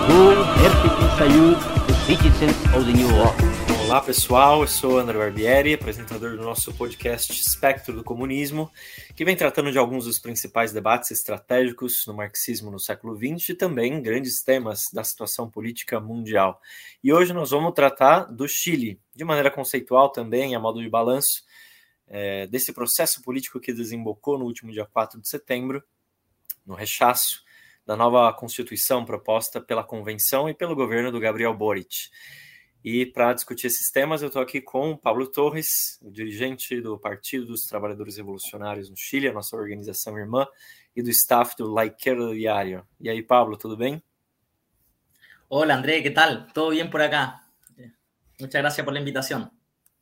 God efterkrigsperiod for citizens of the New World. Olá pessoal, eu sou André Barbieri, apresentador do nosso podcast Espectro do Comunismo, que vem tratando de alguns dos principais debates estratégicos no marxismo no século XX e também grandes temas da situação política mundial. E hoje nós vamos tratar do Chile, de maneira conceitual também, a modo de balanço, desse processo político que desembocou no último dia 4 de setembro, no rechaço da nova Constituição proposta pela Convenção e pelo governo do Gabriel Boric. E para discutir esses temas, eu estou aqui com o Pablo Torres, o dirigente do Partido dos Trabalhadores Revolucionários no Chile, a nossa organização irmã, e do staff do La Izquierda Diario. E aí, Pablo, tudo bem? Hola, André, ¿qué tal? ¿Todo bien por acá? Muchas gracias por la invitación.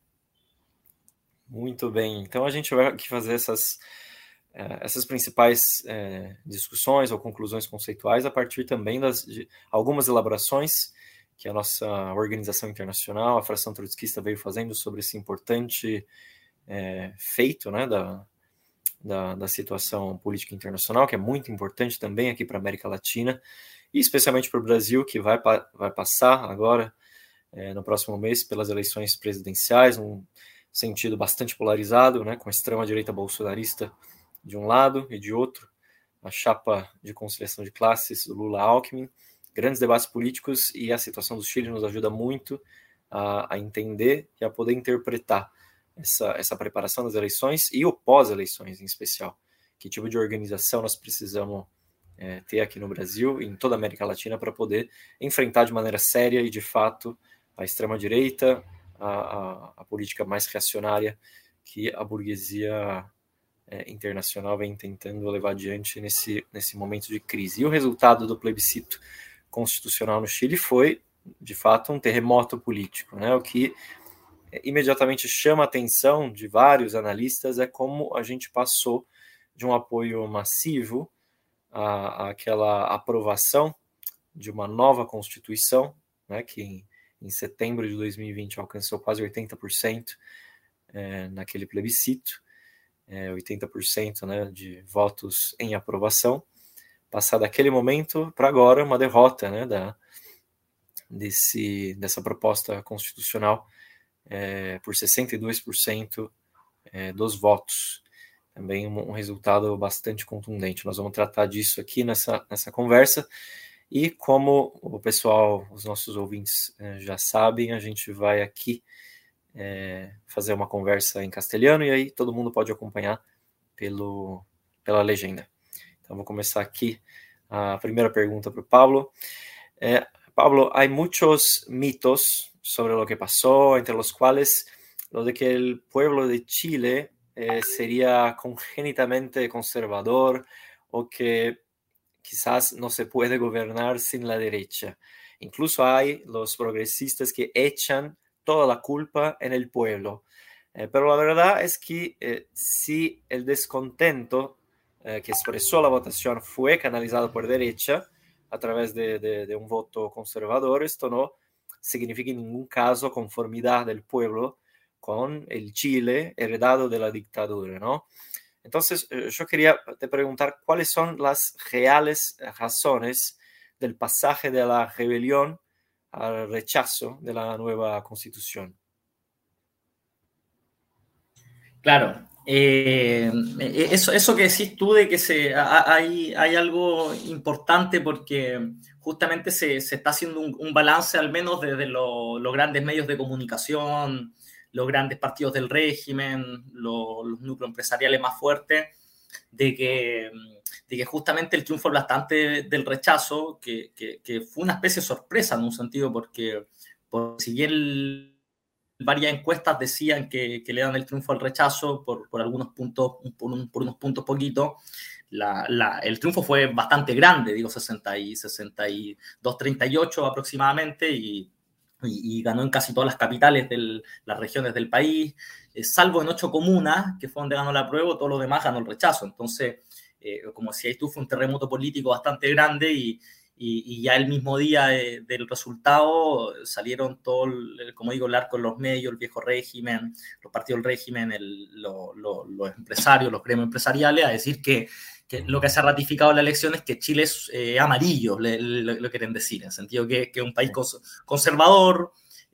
Muito bem. Então a gente vai aqui fazer essas principais discussões ou conclusões conceituais a partir também de algumas elaborações que a nossa organização internacional, a Fração Trotskista, veio fazendo sobre esse importante feito, né, da situação política internacional, que é muito importante também aqui para a América Latina, e especialmente para o Brasil, que vai passar agora, no próximo mês, pelas eleições presidenciais, um sentido bastante polarizado, né, com a extrema-direita bolsonarista de um lado e de outro, a chapa de conciliação de classes do Lula-Alckmin, grandes debates políticos, e a situação do Chile nos ajuda muito a entender e a poder interpretar essa preparação das eleições e o pós-eleições em especial. Que tipo de organização nós precisamos ter aqui no Brasil e em toda a América Latina para poder enfrentar de maneira séria e de fato a extrema-direita, a política mais reacionária que a burguesia internacional vem tentando levar adiante nesse momento de crise. E o resultado do plebiscito constitucional no Chile foi, de fato, um terremoto político, né? O que imediatamente chama a atenção de vários analistas é como a gente passou de um apoio massivo àquela aprovação de uma nova Constituição, né, que em setembro de 2020 alcançou quase 80% naquele plebiscito, 80%, né, de votos em aprovação. Passar daquele momento para agora uma derrota, né, dessa proposta constitucional por 62% dos votos. Também um resultado bastante contundente. Nós vamos tratar disso aqui nessa conversa. E como o pessoal, os nossos ouvintes já sabem, a gente vai aqui fazer uma conversa em castelhano e aí todo mundo pode acompanhar pela legenda. Então, vou começar aqui a primeira pergunta para o Pablo. Pablo, hay muchos mitos sobre lo que pasó, entre los cuales lo de que el pueblo de Chile sería congénitamente conservador o que quizás no se puede gobernar sin la derecha. Incluso hay los progresistas que echan toda la culpa en el pueblo. Pero la verdad es que si el descontento que expresó la votación fue canalizado por derecha a través de un voto conservador, esto no significa en ningún caso conformidad del pueblo con el Chile heredado de la dictadura, ¿no? Entonces, yo quería te preguntar cuáles son las reales razones del pasaje de la rebelión al rechazo de la nueva Constitución. Claro, eso que decís tú de que hay algo importante porque justamente se está haciendo un balance al menos desde los grandes medios de comunicación, los grandes partidos del régimen, los núcleos empresariales más fuertes, de que justamente el triunfo aplastante del rechazo, que fue una especie de sorpresa en un sentido, porque si bien varias encuestas decían que le dan el triunfo al rechazo por algunos puntos, por unos puntos poquitos, el triunfo fue bastante grande, digo 62, 38 aproximadamente, y ganó en casi todas las capitales de las regiones del país, salvo en 8 comunas, que fue donde ganó la apruebo, todo lo demás ganó el rechazo. Entonces, como decías tú, fue un terremoto político bastante grande y y ya el mismo día del resultado salieron todo, como digo, el arco en los medios, el viejo régimen, los partidos del régimen, los empresarios, los gremios empresariales, a decir que lo que se ha ratificado en la elección es que Chile es amarillo, lo quieren decir, en el sentido que es un país conservador,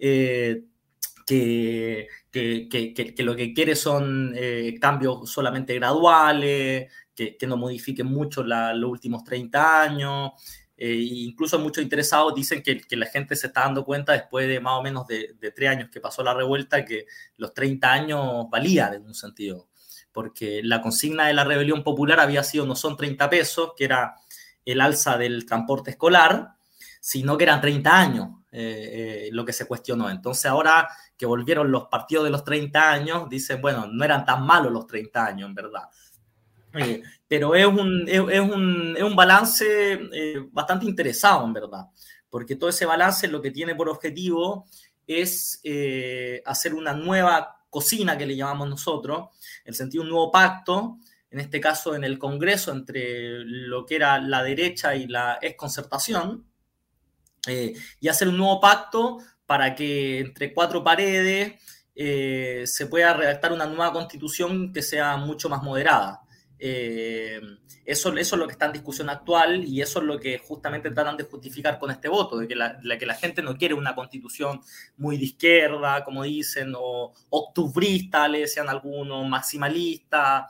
que lo que quiere son cambios solamente graduales, que no modifiquen mucho los últimos 30 años. Incluso muchos interesados dicen que la gente se está dando cuenta después de más o menos de 3 años que pasó la revuelta, que los 30 años valían en un sentido, porque la consigna de la rebelión popular había sido no son 30 pesos, que era el alza del transporte escolar, sino que eran 30 años lo que se cuestionó. Entonces ahora que volvieron los partidos de los 30 años, dicen, bueno, no eran tan malos los 30 años, en verdad. Pero es un balance bastante interesado, en verdad, porque todo ese balance lo que tiene por objetivo es hacer una nueva cocina, que le llamamos nosotros, en el sentido de un nuevo pacto, en este caso en el Congreso, entre lo que era la derecha y la exconcertación, y hacer un nuevo pacto para que entre 4 paredes se pueda redactar una nueva constitución que sea mucho más moderada. Eso es lo que está en discusión actual, y eso es lo que justamente tratan de justificar con este voto, de que la gente no quiere una constitución muy de izquierda, como dicen, o octubrista, le decían algunos, maximalista.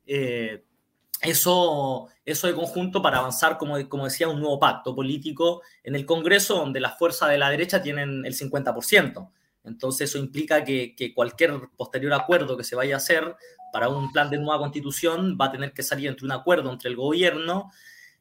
Eso de conjunto para avanzar, como decía, un nuevo pacto político en el Congreso, donde las fuerzas de la derecha tienen el 50%. Entonces eso implica que cualquier posterior acuerdo que se vaya a hacer para un plan de nueva constitución va a tener que salir entre un acuerdo entre el gobierno,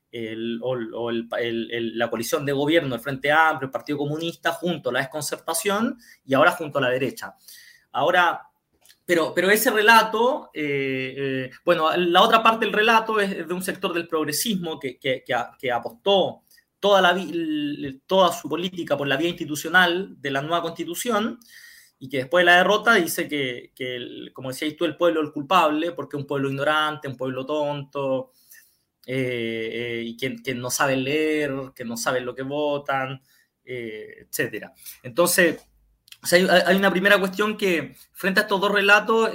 la coalición de gobierno, el Frente Amplio, el Partido Comunista, junto a la desconcertación y ahora junto a la derecha. Ahora, pero ese relato, bueno, la otra parte del relato es de un sector del progresismo que apostó toda su política por la vía institucional de la nueva constitución, y que después de la derrota dice que como decías tú, el pueblo es el culpable, porque es un pueblo ignorante, un pueblo tonto, y que no saben leer, que no saben lo que votan, etc. Entonces, o sea, hay una primera cuestión que, frente a estos dos relatos,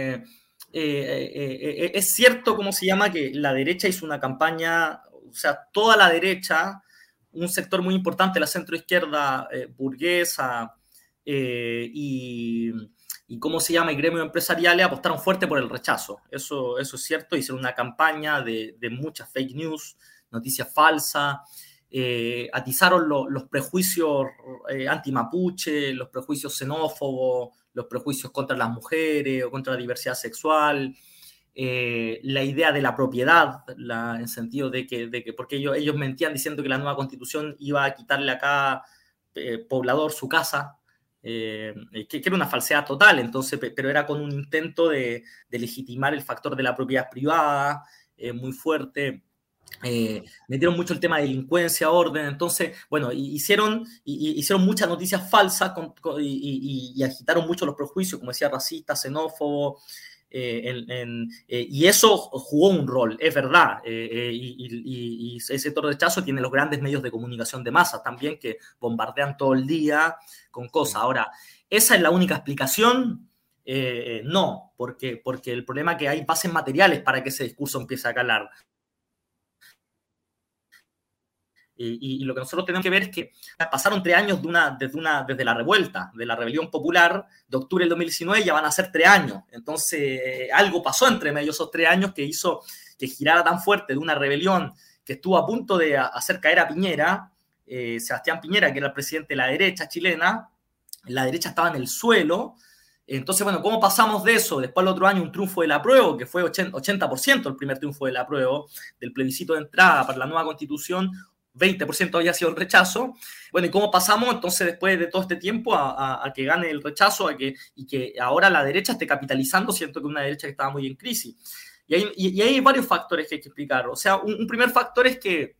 es cierto, ¿cómo se llama?, que la derecha hizo una campaña, o sea, toda la derecha, un sector muy importante, la centroizquierda burguesa, y ¿cómo se llama?, y gremios empresariales apostaron fuerte por el rechazo. Eso es cierto, hicieron una campaña de muchas fake news, noticias falsas, atizaron los prejuicios anti-mapuche, los prejuicios xenófobos, los prejuicios contra las mujeres o contra la diversidad sexual, la idea de la propiedad, en el sentido de que porque ellos mentían diciendo que la nueva constitución iba a quitarle a cada poblador su casa, que era una falsedad total, entonces, pero era con un intento de legitimar el factor de la propiedad privada muy fuerte. Metieron mucho el tema de delincuencia, orden, entonces, bueno, hicieron muchas noticias falsas y agitaron mucho los prejuicios, como decía, racistas, xenófobos, y eso jugó un rol, es verdad, y ese sector de rechazo tiene los grandes medios de comunicación de masa también, que bombardean todo el día con cosas. Ahora, ¿esa es la única explicación? No, porque el problema es que hay bases materiales para que ese discurso empiece a calar. Y lo que nosotros tenemos que ver es que pasaron 3 años desde la revuelta, de la rebelión popular de octubre del 2019, ya van a ser 3 años. Entonces, algo pasó entre medio esos 3 años que hizo que girara tan fuerte de una rebelión que estuvo a punto de hacer caer a Piñera, Sebastián Piñera, que era el presidente de la derecha chilena. La derecha estaba en el suelo. Entonces, bueno, ¿cómo pasamos de eso? Después al otro año un triunfo de la Apruebo, que fue 80% el primer triunfo de la Apruebo, del plebiscito de entrada para la nueva constitución, 20% había sido el rechazo. Bueno, ¿y cómo pasamos entonces después de todo este tiempo a que gane el rechazo y que ahora la derecha esté capitalizando? Siento que una derecha que estaba muy en crisis. Y hay varios factores que hay que explicar. O sea, un primer factor es que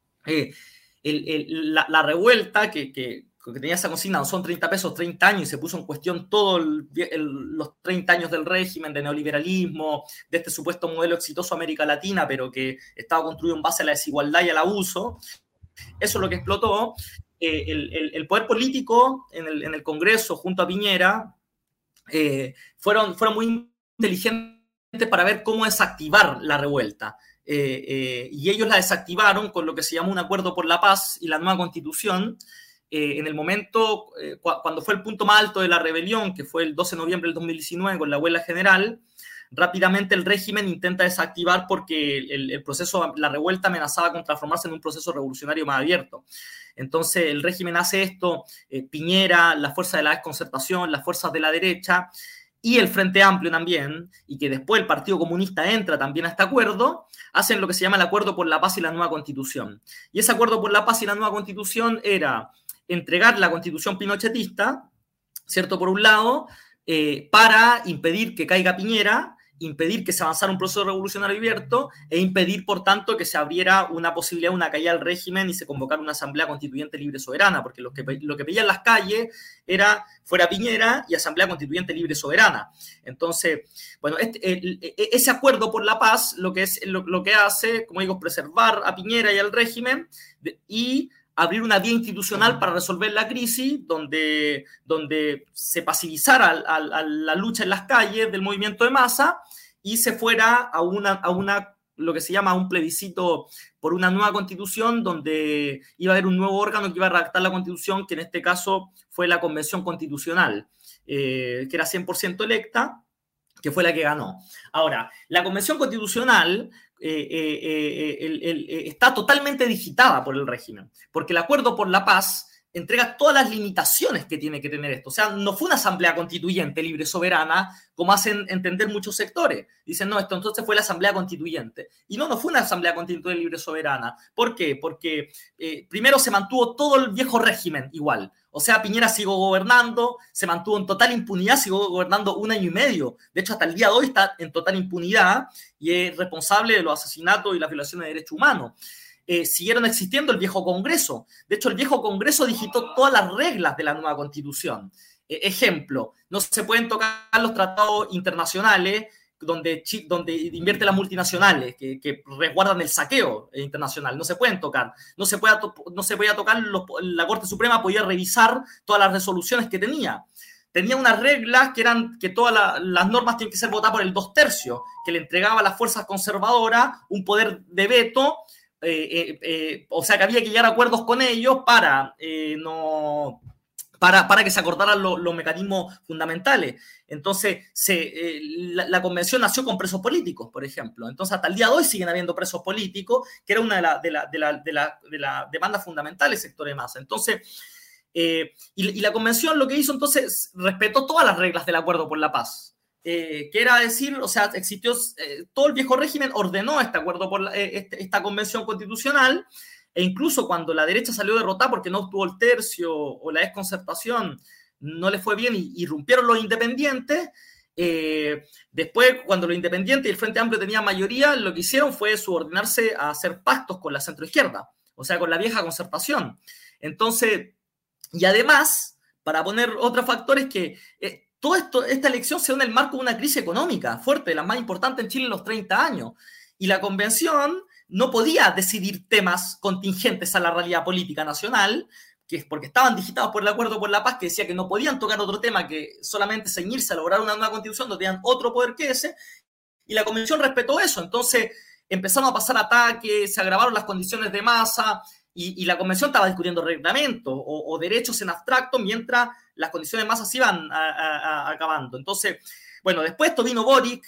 la revuelta que tenía esa consigna, son 30 pesos, 30 años, y se puso en cuestión todos los 30 años del régimen, de neoliberalismo, de este supuesto modelo exitoso de América Latina, pero que estaba construido en base a la desigualdad y al abuso. eso es lo que explotó. El poder político en el Congreso junto a Piñera fueron muy inteligentes para ver cómo desactivar la revuelta. Y ellos la desactivaron con lo que se llamó un acuerdo por la paz y la nueva constitución. En el momento, cuando fue el punto más alto de la rebelión, que fue el 12 de noviembre del 2019 con la huelga general, rápidamente el régimen intenta desactivar porque el proceso, la revuelta amenazaba con transformarse en un proceso revolucionario más abierto. Entonces el régimen hace esto, Piñera, la fuerza de la desconcertación, las fuerzas de la derecha y el Frente Amplio también, y que después el Partido Comunista entra también a este acuerdo, hacen lo que se llama el Acuerdo por la Paz y la Nueva Constitución. Y ese Acuerdo por la Paz y la Nueva Constitución era entregar la Constitución pinochetista, ¿cierto? Por un lado, para impedir que caiga Piñera, impedir que se avanzara un proceso revolucionario abierto e impedir, por tanto, que se abriera una posibilidad de una caída del régimen y se convocara una asamblea constituyente libre soberana, porque lo que pedían las calles era fuera Piñera y asamblea constituyente libre soberana. Entonces, bueno, ese acuerdo por la paz lo que hace, como digo, es preservar a Piñera y al régimen y abrir una vía institucional para resolver la crisis, donde se pasivizara a la lucha en las calles del movimiento de masa y se fuera a lo que se llama un plebiscito por una nueva constitución, donde iba a haber un nuevo órgano que iba a redactar la constitución, que en este caso fue la Convención Constitucional, que era 100% electa, que fue la que ganó. Ahora, la Convención Constitucional está totalmente digitada por el régimen, porque el Acuerdo por la Paz entrega todas las limitaciones que tiene que tener esto. O sea, no fue una asamblea constituyente libre soberana, como hacen entender muchos sectores. Dicen, no, esto entonces fue la asamblea constituyente. Y no fue una asamblea constituyente libre soberana. ¿Por qué? Porque primero se mantuvo todo el viejo régimen igual. O sea, Piñera siguió gobernando, se mantuvo en total impunidad, siguió gobernando 1 año y medio. De hecho, hasta el día de hoy está en total impunidad y es responsable de los asesinatos y las violaciones de derechos humanos. Siguieron existiendo el viejo Congreso. De hecho, el viejo Congreso digitó todas las reglas de la nueva Constitución. Ejemplo, no se pueden tocar los tratados internacionales donde invierte las multinacionales que resguardan el saqueo internacional. No se pueden tocar. No se podía tocar. La Corte Suprema podía revisar todas las resoluciones que tenía. Tenía unas reglas que eran que todas las normas tienen que ser votadas por el 2/3, que le entregaba a las fuerzas conservadoras un poder de veto. O sea que había que llegar a acuerdos con ellos para que se acordaran los mecanismos fundamentales. Entonces, la convención nació con presos políticos, por ejemplo. Entonces, hasta el día de hoy siguen habiendo presos políticos, que era una de las demandas fundamentales del sector de masa. Entonces, y la convención lo que hizo, entonces, respetó todas las reglas del Acuerdo por la Paz. Que era decir, o sea, existió todo el viejo régimen ordenó este acuerdo por esta convención constitucional, e incluso cuando la derecha salió derrotada porque no obtuvo el tercio o la desconcertación no le fue bien y irrumpieron los independientes, después cuando los independientes y el Frente Amplio tenían mayoría, lo que hicieron fue subordinarse a hacer pactos con la centroizquierda, o sea, con la vieja concertación. Entonces, y además, para poner otros factores que esta elección se da en el marco de una crisis económica fuerte, la más importante en Chile en los 30 años. Y la convención no podía decidir temas contingentes a la realidad política nacional, que es porque estaban digitados por el Acuerdo por la Paz, que decía que no podían tocar otro tema que solamente ceñirse a lograr una nueva constitución, donde tenían otro poder que ese, y la convención respetó eso. Entonces empezaron a pasar ataques, se agravaron las condiciones de masa, y la convención estaba discutiendo reglamentos o derechos en abstracto, mientras las condiciones de masa se iban acabando. Entonces, bueno, después esto vino Boric,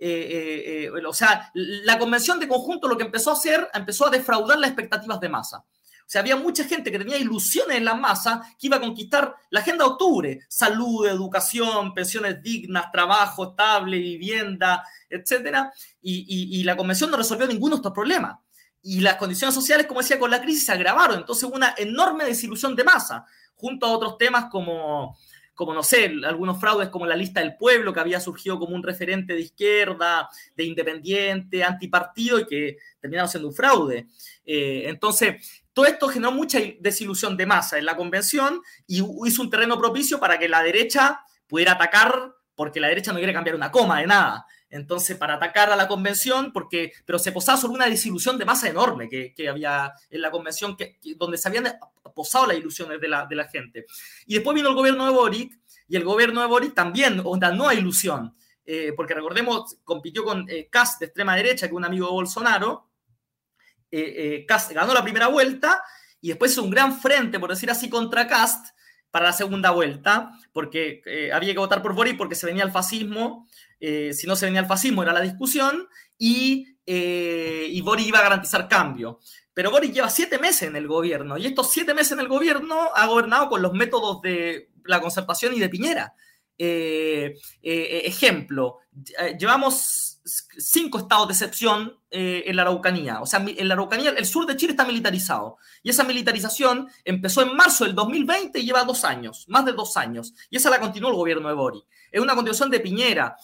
o sea, la convención de conjunto lo que empezó a hacer, empezó a defraudar las expectativas de masa. O sea, había mucha gente que tenía ilusiones en la masa que iba a conquistar la Agenda de Octubre, salud, educación, pensiones dignas, trabajo estable, vivienda, etcétera, y la convención no resolvió ninguno de estos problemas. Y las condiciones sociales, como decía, con la crisis se agravaron. Entonces hubo una enorme desilusión de masa, junto a otros temas como no sé, algunos fraudes como la lista del pueblo, que había surgido como un referente de izquierda, de independiente, antipartido, y que terminaron siendo un fraude. Entonces, todo esto generó mucha desilusión de masa en la convención y hizo un terreno propicio para que la derecha pudiera atacar, porque la derecha no quiere cambiar una coma de nada. entonces para atacar a la convención, pero se posaba sobre una desilusión de masa enorme que había en la convención, donde se habían posado las ilusiones de la gente. Y después vino el gobierno de Boric, y el gobierno de Boric también, una nueva ilusión, porque recordemos, compitió con Kast de extrema derecha, que es un amigo de Bolsonaro. Kast ganó la primera vuelta y después hizo un gran frente, por decir así, contra Kast para la segunda vuelta, porque había que votar por Boric porque se venía el fascismo. Si no se venía el fascismo era la discusión, y Boric iba a garantizar cambio. Pero Boric lleva 7 meses en el gobierno, y estos 7 meses en el gobierno ha gobernado con los métodos de la Concertación y de Piñera. Ejemplo, llevamos 5 estados de excepción en la Araucanía. O sea, en la Araucanía, el sur de Chile está militarizado. Y esa militarización empezó en marzo del 2020 y lleva 2 años, más de 2 años. Y esa la continuó el gobierno de Boric. Es una continuación de Piñera.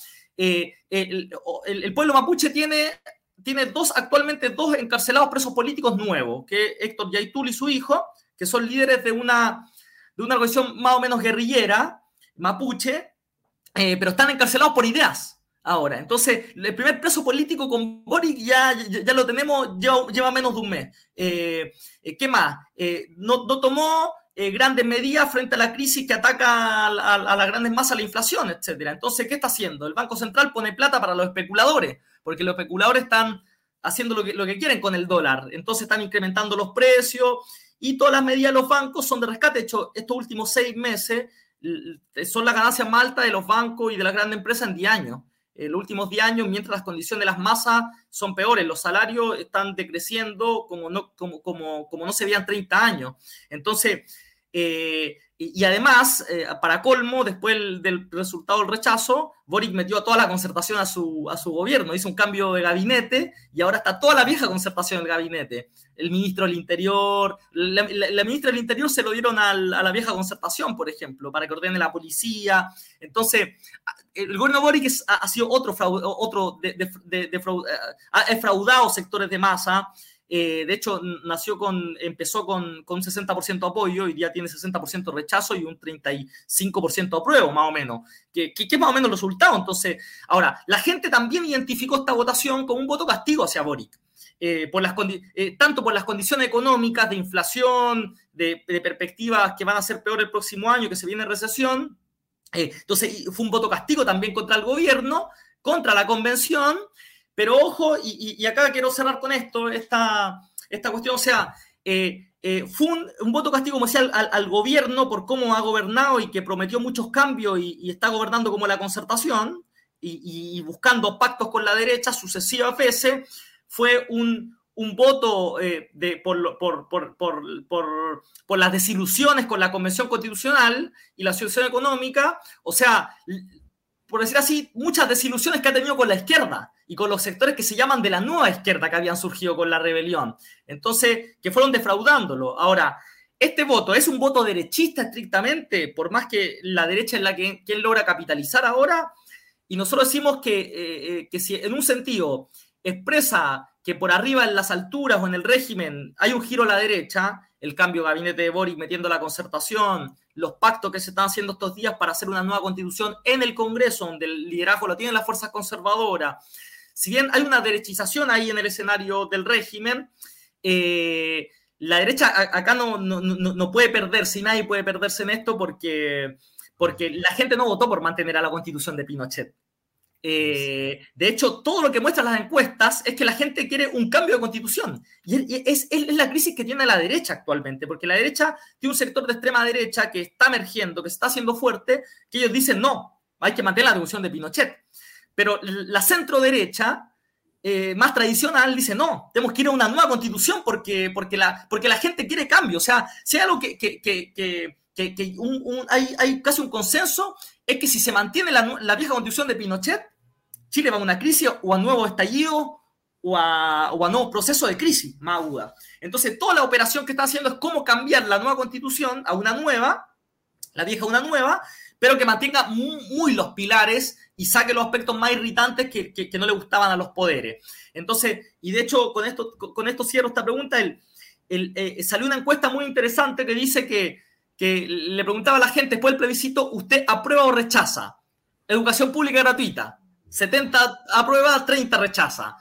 El pueblo mapuche tiene actualmente 2 encarcelados presos políticos nuevos, que es Héctor Yaitul y su hijo, que son líderes de una organización más o menos guerrillera, mapuche, pero están encarcelados por ideas ahora. Entonces, el primer preso político con Boric ya lo tenemos, lleva menos de un mes. ¿Qué más? No tomó grandes medidas frente a la crisis que ataca a las grandes masas, la inflación, etc. Entonces, ¿qué está haciendo? El Banco Central pone plata para los especuladores, porque los especuladores están haciendo lo que quieren con el dólar. Entonces, están incrementando los precios y todas las medidas de los bancos son de rescate. De hecho, estos últimos 6 meses son las ganancias más altas de los bancos y de las grandes empresas en 10 años. Los últimos 10 años, mientras las condiciones de las masas son peores, los salarios están decreciendo como no se veían 30 años. Entonces, y además, para colmo, después del resultado del rechazo, Boric metió a toda la Concertación a su gobierno, hizo un cambio de gabinete y ahora está toda la vieja Concertación en el gabinete. El ministro del Interior, la ministra del Interior se lo dieron a la vieja Concertación, por ejemplo, para que ordene la policía. Entonces, el gobierno Boric ha sido ha defraudado sectores de masa. De hecho, empezó con un 60% apoyo y ya tiene 60% rechazo y un 35% apruebo, más o menos, que es más o menos el resultado. Entonces, ahora, la gente también identificó esta votación como un voto castigo hacia Boric, tanto por las condiciones económicas, de inflación, de perspectivas que van a ser peor el próximo año, que se viene recesión. Entonces, fue un voto castigo también contra el gobierno, contra la convención. Pero ojo, y acá quiero cerrar con esto, esta cuestión, o sea, fue un voto castigo, como decía, al gobierno por cómo ha gobernado y que prometió muchos cambios y está gobernando como la Concertación y buscando pactos con la derecha sucesivas veces. Fue un voto por las desilusiones con la Convención Constitucional y la situación económica, o sea, por decir así, muchas desilusiones que ha tenido con la izquierda y con los sectores que se llaman de la nueva izquierda que habían surgido con la rebelión. Entonces, que fueron defraudándolo. Ahora, este voto es un voto derechista estrictamente, por más que la derecha es la que él logra capitalizar ahora, y nosotros decimos que si en un sentido expresa que por arriba en las alturas o en el régimen hay un giro a la derecha, el cambio de gabinete de Boric metiendo la Concertación, los pactos que se están haciendo estos días para hacer una nueva constitución en el Congreso, donde el liderazgo lo tienen las fuerzas conservadoras. Si bien hay una derechización ahí en el escenario del régimen, la derecha acá no puede perderse, y nadie puede perderse en esto porque la gente no votó por mantener a la constitución de Pinochet. De hecho, todo lo que muestran las encuestas es que la gente quiere un cambio de constitución. Y es la crisis que tiene la derecha actualmente, porque la derecha tiene un sector de extrema derecha que está emergiendo, que se está haciendo fuerte, que ellos dicen no, hay que mantener la constitución de Pinochet. Pero la centro derecha, más tradicional, dice no, tenemos que ir a una nueva constitución porque la gente quiere cambio. O sea, si hay algo hay casi un consenso, es que si se mantiene la vieja constitución de Pinochet, Chile va a una crisis o a nuevo estallido o a nuevos procesos de crisis más aguda. Entonces, toda la operación que está haciendo es cómo cambiar la nueva constitución a una nueva, la vieja a una nueva, pero que mantenga muy los pilares y saque los aspectos más irritantes que no le gustaban a los poderes. Entonces, y de hecho, con esto cierro esta pregunta, salió una encuesta muy interesante que dice que le preguntaba a la gente después del plebiscito, ¿usted aprueba o rechaza educación pública gratuita? 70 aprueba, 30 rechaza.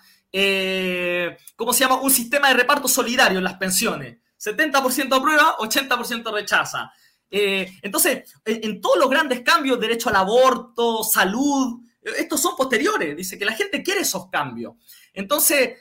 ¿Cómo se llama? Un sistema de reparto solidario en las pensiones. 70% aprueba, 80% rechaza. Entonces, en todos los grandes cambios, derecho al aborto, salud, estos son posteriores. Dice que la gente quiere esos cambios. Entonces,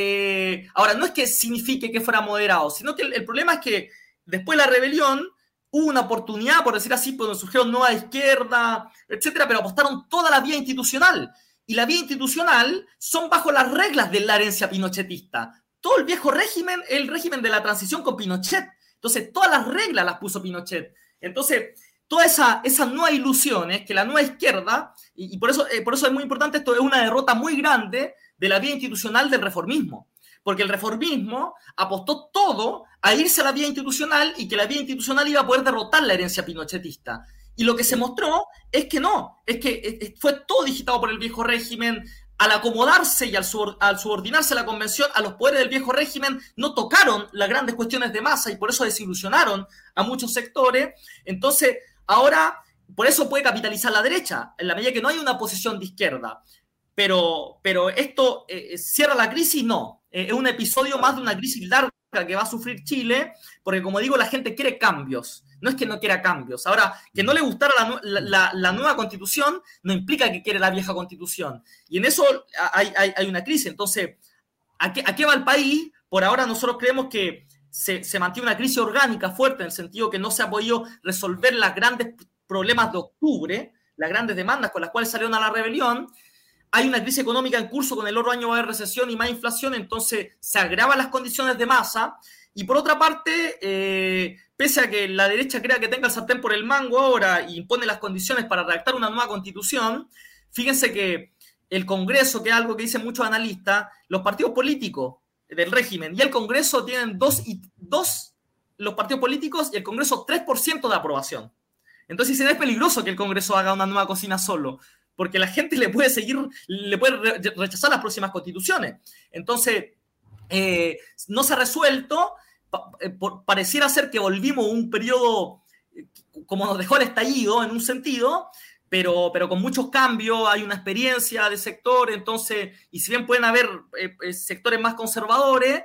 ahora, no es que signifique que fuera moderado, sino que el problema es que después de la rebelión hubo una oportunidad, por decir así, donde surgieron nueva izquierda, etcétera, pero apostaron toda la vía institucional. Y la vía institucional son bajo las reglas de la herencia pinochetista. Todo el viejo régimen, el régimen de la transición con Pinochet. Entonces, todas las reglas las puso Pinochet. Entonces, toda esa nueva ilusión es que la nueva izquierda, y por eso es muy importante, esto es una derrota muy grande de la vía institucional del reformismo. Porque el reformismo apostó todo a irse a la vía institucional y que la vía institucional iba a poder derrotar la herencia pinochetista. Y lo que se mostró es que no, es que fue todo digitado por el viejo régimen. Al acomodarse y al subordinarse a la convención, a los poderes del viejo régimen, no tocaron las grandes cuestiones de masa y por eso desilusionaron a muchos sectores. Entonces, ahora, por eso puede capitalizar la derecha, en la medida que no hay una posición de izquierda. Pero esto cierra la crisis, no. Es un episodio más de una crisis larga que va a sufrir Chile, porque como digo, la gente quiere cambios. No es que no quiera cambios. Ahora, que no le gustara la nueva constitución no implica que quiere la vieja constitución. Y en eso hay una crisis. Entonces, ¿a qué va el país? Por ahora nosotros creemos que se mantiene una crisis orgánica fuerte, en el sentido que no se ha podido resolver los grandes problemas de octubre, las grandes demandas con las cuales salieron a la rebelión. Hay una crisis económica en curso, con el otro año va a haber recesión y más inflación, entonces se agravan las condiciones de masa. Y por otra parte, pese a que la derecha crea que tenga el sartén por el mango ahora y impone las condiciones para redactar una nueva constitución, fíjense que el Congreso, que es algo que dicen muchos analistas, los partidos políticos del régimen y el Congreso tienen los partidos políticos y el Congreso 3% de aprobación. Entonces es peligroso que el Congreso haga una nueva cocina solo, porque la gente le puede rechazar las próximas constituciones. Entonces, no se ha resuelto, pareciera ser que volvimos a un periodo como nos dejó el estallido en un sentido, pero con muchos cambios, hay una experiencia de sector, entonces, y si bien pueden haber sectores más conservadores,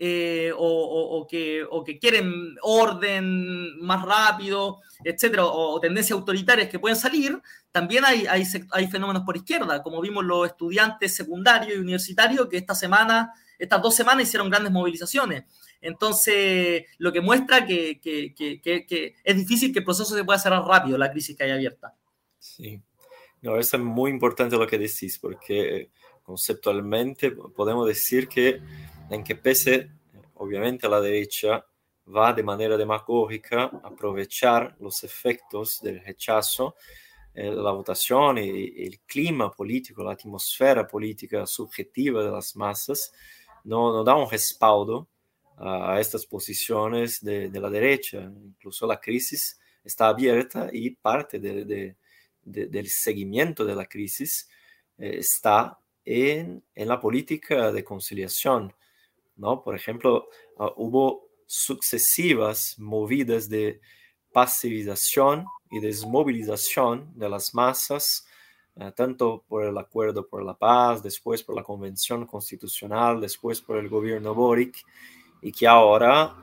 o que quieren orden más rápido, etcétera, o tendencias autoritarias que pueden salir, también hay fenómenos por izquierda, como vimos los estudiantes secundarios y universitarios que estas 2 semanas hicieron grandes movilizaciones. Entonces, lo que muestra que es difícil que el proceso se pueda cerrar rápido, la crisis que hay abierta. Sí, no, eso es muy importante lo que decís, porque conceptualmente podemos decir que pese, obviamente, a la derecha va de manera demagógica a aprovechar los efectos del rechazo, la votación y el clima político, la atmósfera política subjetiva de las masas, no da un respaldo a estas posiciones de la derecha. Incluso la crisis está abierta y parte del seguimiento de la crisis está en la política de conciliación, ¿no? Por ejemplo, hubo sucesivas movidas de pasivización y desmovilización de las masas, tanto por el Acuerdo por la Paz, después por la Convención Constitucional, después por el gobierno Boric, y que ahora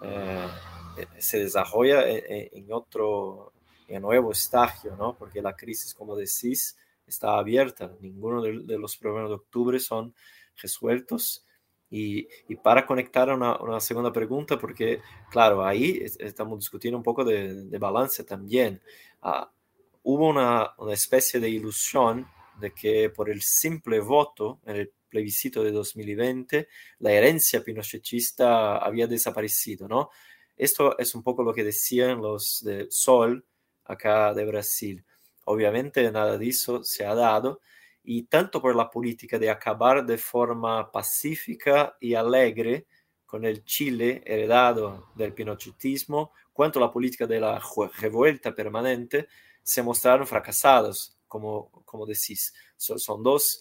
se desarrolla en nuevo estallo, ¿no? Porque la crisis, como decís, está abierta. Ninguno de los problemas de octubre son resueltos. Y para conectar a una segunda pregunta, porque claro, ahí estamos discutiendo un poco de balance también. Hubo una especie de ilusión de que por el simple voto en el plebiscito de 2020, la herencia pinochetista había desaparecido, ¿no? Esto es un poco lo que decían los de Sol, acá de Brasil. Obviamente nada de eso se ha dado, y tanto por la política de acabar de forma pacífica y alegre con el Chile heredado del pinochetismo, cuanto la política de la revuelta permanente, se mostraron fracasados, como decís. Son dos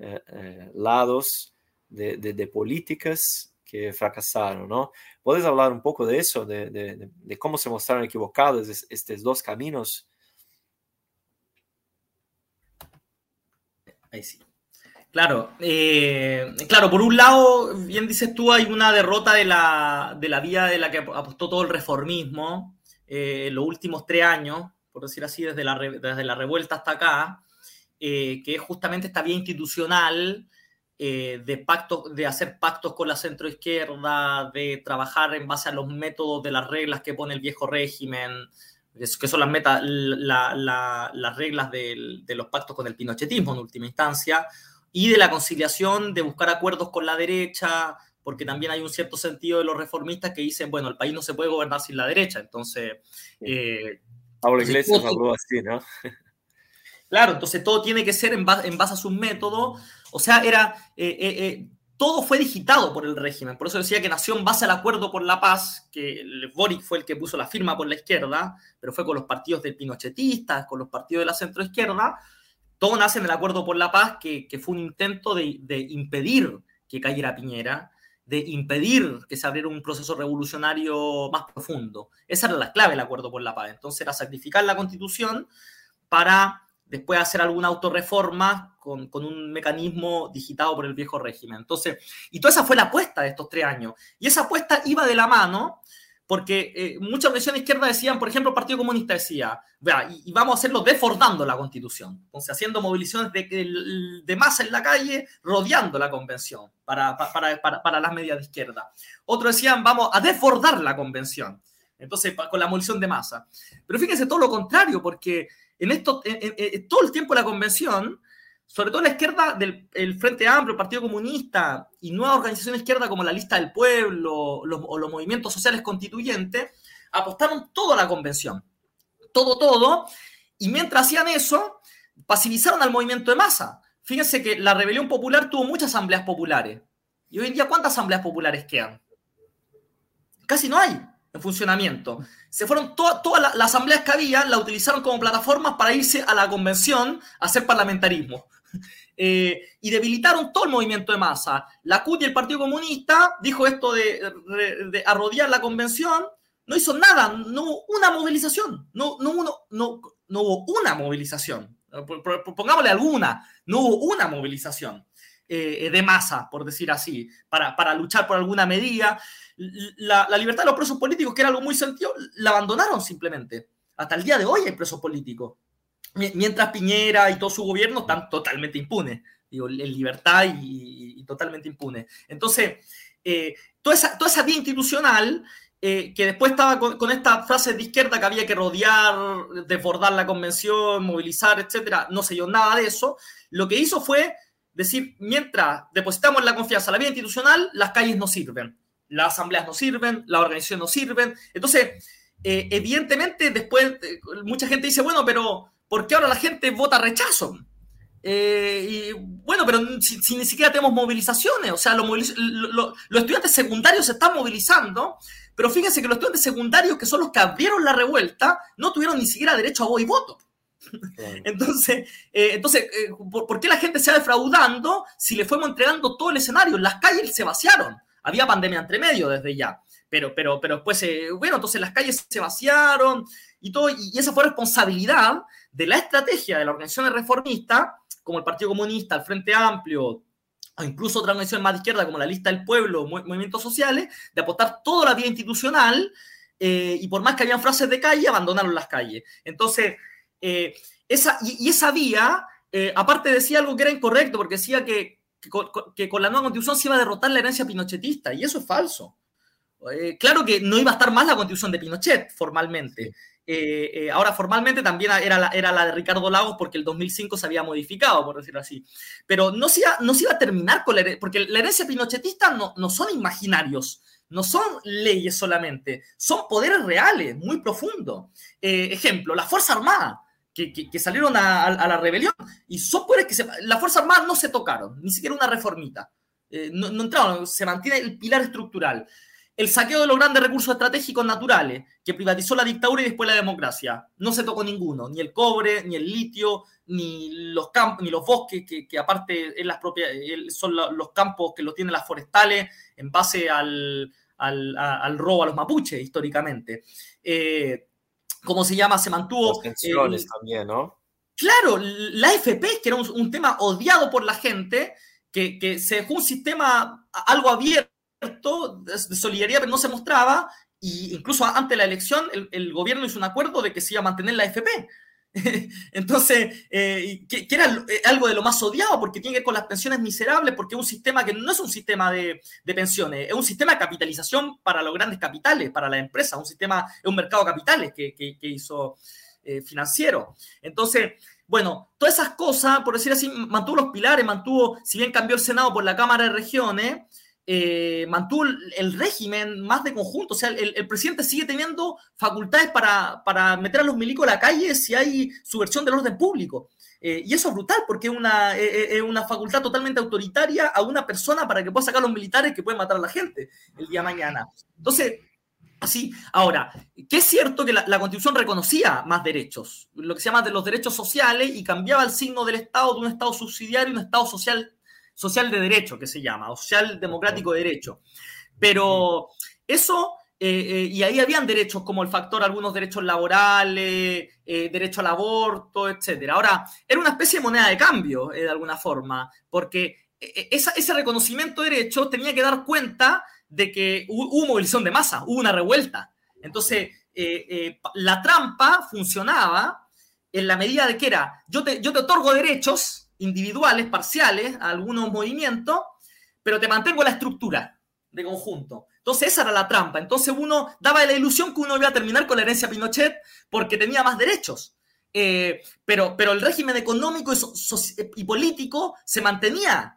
lados de políticas que fracasaron, ¿no? ¿Puedes hablar un poco de eso, de cómo se mostraron equivocados estos dos caminos? Ahí sí. Claro, claro, por un lado, bien dices tú, hay una derrota de la vía de la que apostó todo el reformismo los últimos 3 años, por decir así, desde la revuelta hasta acá, que es justamente esta vía institucional de hacer pactos con la centroizquierda, de trabajar en base a los métodos de las reglas que pone el viejo régimen, que son las reglas de los pactos con el pinochetismo en última instancia, y de la conciliación, de buscar acuerdos con la derecha, porque también hay un cierto sentido de los reformistas que dicen, bueno, el país no se puede gobernar sin la derecha, entonces... Pablo Iglesias habló así, ¿no? Claro, entonces todo tiene que ser en base a sus métodos, o sea, todo fue digitado por el régimen, por eso decía que nació en base al acuerdo por la paz, que Boric fue el que puso la firma por la izquierda, pero fue con los partidos del pinochetistas, con los partidos de la centroizquierda. Todo nace en el Acuerdo por la Paz, que fue un intento de impedir que cayera Piñera, de impedir que se abriera un proceso revolucionario más profundo. Esa era la clave del Acuerdo por la Paz. Entonces era sacrificar la Constitución para después hacer alguna autorreforma con un mecanismo digitado por el viejo régimen. Entonces, y toda esa fue la apuesta de estos 3 años. Y esa apuesta iba de la mano porque muchas organizaciones izquierdas decían, por ejemplo, el Partido Comunista decía, y vamos a hacerlo desbordando la Constitución, entonces haciendo movilizaciones de masa en la calle, rodeando la Convención para las medidas de izquierda. Otros decían, vamos a desbordar la Convención, entonces con la movilización de masa. Pero fíjense todo lo contrario, porque todo el tiempo de la Convención, sobre todo la izquierda del Frente Amplio, el Partido Comunista y nuevas organizaciones izquierdas como la Lista del Pueblo o los movimientos sociales constituyentes, apostaron todo a la convención. Todo. Y mientras hacían eso, pasivizaron al movimiento de masa. Fíjense que la rebelión popular tuvo muchas asambleas populares. Y hoy en día, ¿cuántas asambleas populares quedan? Casi no hay en funcionamiento. Se fueron todas las asambleas que había, la utilizaron como plataformas para irse a la convención a hacer parlamentarismo. Y debilitaron todo el movimiento de masa. La CUT y el Partido Comunista dijo esto de arrodillar la convención, no hizo nada, no hubo una movilización, no hubo una movilización, pongámosle alguna, no hubo una movilización de masa, por decir así, para luchar por alguna medida. La libertad de los presos políticos, que era algo muy sentido, la abandonaron simplemente. Hasta el día de hoy hay presos políticos. Mientras Piñera y todo su gobierno están totalmente impunes. Digo, en libertad y totalmente impunes. Entonces, toda esa vía institucional, que después estaba con esta frase de izquierda que había que rodear, desbordar la convención, movilizar, etcétera, no se dio nada de eso. Lo que hizo fue decir, mientras depositamos la confianza en la vía institucional, las calles no sirven, las asambleas no sirven, las organizaciones no sirven. Entonces, evidentemente, después mucha gente dice, bueno, pero ¿por qué ahora la gente vota rechazo? Y bueno, pero si ni siquiera tenemos movilizaciones, o sea, los estudiantes secundarios se están movilizando, pero fíjense que los estudiantes secundarios, que son los que abrieron la revuelta, no tuvieron ni siquiera derecho a voz y voto. Entonces, ¿por qué la gente se va defraudando si le fuimos entregando todo el escenario? Las calles se vaciaron, había pandemia entre medio desde ya, pero después, bueno, entonces las calles se vaciaron y todo, y esa fue responsabilidad de la estrategia de las organizaciones reformistas, como el Partido Comunista, el Frente Amplio, o incluso otras organizaciones más de izquierda, como la Lista del Pueblo, movimientos sociales, de apostar toda la vía institucional, y por más que habían frases de calle, abandonaron las calles. Entonces, esa vía, aparte decía algo que era incorrecto, porque decía que con la nueva constitución se iba a derrotar la herencia pinochetista, y eso es falso. Claro que no iba a estar más la constitución de Pinochet, formalmente. Ahora formalmente también era la de Ricardo Lagos, porque el 2005 se había modificado, por decirlo así. Pero no se iba a terminar con la herencia, porque la herencia pinochetista no son imaginarios, no son leyes solamente, son poderes reales, muy profundos. Ejemplo, la Fuerza Armada, que salieron a la rebelión, y son poderes que la Fuerza Armada no se tocaron, ni siquiera una reformita. No entraron, se mantiene el pilar estructural. El saqueo de los grandes recursos estratégicos naturales, que privatizó la dictadura y después la democracia. No se tocó ninguno, ni el cobre, ni el litio, ni los campos, ni los bosques, que aparte son los campos que los tienen las forestales en base al robo a los mapuches, históricamente. ¿Cómo se llama? Se mantuvo... Las pensiones también, ¿no? Claro, la AFP, que era un tema odiado por la gente, que se dejó un sistema algo abierto de solidaridad, pero no se mostraba, y incluso antes de la elección el gobierno hizo un acuerdo de que se iba a mantener la AFP. Entonces, que era algo de lo más odiado, porque tiene que ver con las pensiones miserables, porque es un sistema que no es un sistema de pensiones, es un sistema de capitalización para los grandes capitales, para las empresas, es un mercado de capitales que hizo financiero. Entonces, bueno, todas esas cosas, por decir así, mantuvo los pilares, si bien cambió el Senado por la Cámara de Regiones, mantuvo el régimen más de conjunto. O sea, el presidente sigue teniendo facultades para meter a los milicos a la calle si hay subversión del orden público. Y eso es brutal, porque es una facultad totalmente autoritaria a una persona para que pueda sacar a los militares que pueden matar a la gente el día de mañana. Entonces, así, ahora, que es cierto que la Constitución reconocía más derechos, lo que se llama de los derechos sociales, y cambiaba el signo del Estado de un Estado subsidiario a un Estado social de derecho, que se llama, o social democrático de derecho. Pero eso, y ahí habían derechos como el factor, algunos derechos laborales, derecho al aborto, etc. Ahora, era una especie de moneda de cambio, de alguna forma, porque ese reconocimiento de derechos tenía que dar cuenta de que hubo movilización de masa, hubo una revuelta. Entonces, la trampa funcionaba en la medida de que era, yo te otorgo derechos individuales, parciales, a algunos movimientos, pero te mantengo la estructura de conjunto. Entonces, esa era la trampa. Entonces, uno daba la ilusión que uno iba a terminar con la herencia Pinochet porque tenía más derechos. Pero el régimen económico y político se mantenía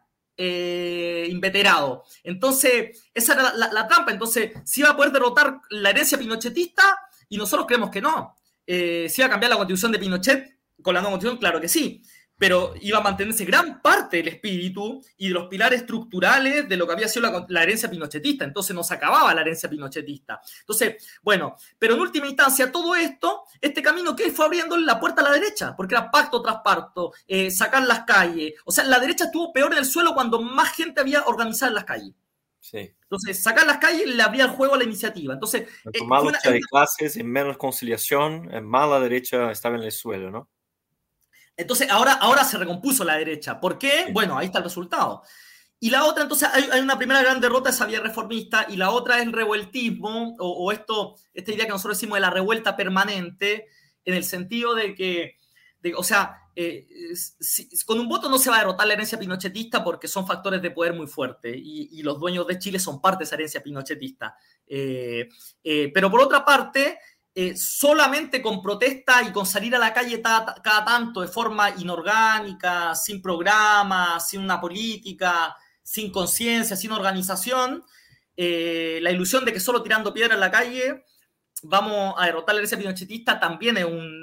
inveterado. Entonces, esa era la trampa. Entonces, ¿se iba a poder derrotar la herencia pinochetista? Y nosotros creemos que no. ¿Se iba a cambiar la constitución de Pinochet con la nueva constitución? Claro que sí. Pero iba a mantenerse gran parte del espíritu y de los pilares estructurales de lo que había sido la herencia pinochetista. Entonces no se acababa la herencia pinochetista. Entonces, bueno, pero en última instancia todo esto, este camino que fue abriendo la puerta a la derecha, porque era pacto tras pacto, sacar las calles. O sea, la derecha estuvo peor en el suelo cuando más gente había organizado en las calles. Sí. Entonces, sacar las calles le abría el juego a la iniciativa. Entonces, más lucha de clases, en menos conciliación, más la derecha estaba en el suelo, ¿no? Entonces, ahora se recompuso la derecha. ¿Por qué? Sí. Bueno, ahí está el resultado. Y la otra, entonces, hay una primera gran derrota, esa vía reformista, y la otra es el revueltismo, o esta idea que nosotros decimos de la revuelta permanente, en el sentido de que, o sea, con un voto no se va a derrotar la herencia pinochetista porque son factores de poder muy fuertes, y los dueños de Chile son parte de esa herencia pinochetista. Pero por otra parte, solamente con protesta y con salir a la calle cada tanto de forma inorgánica, sin programa, sin una política, sin conciencia, sin organización, la ilusión de que solo tirando piedra en la calle vamos a derrotar la herencia pinochetista también es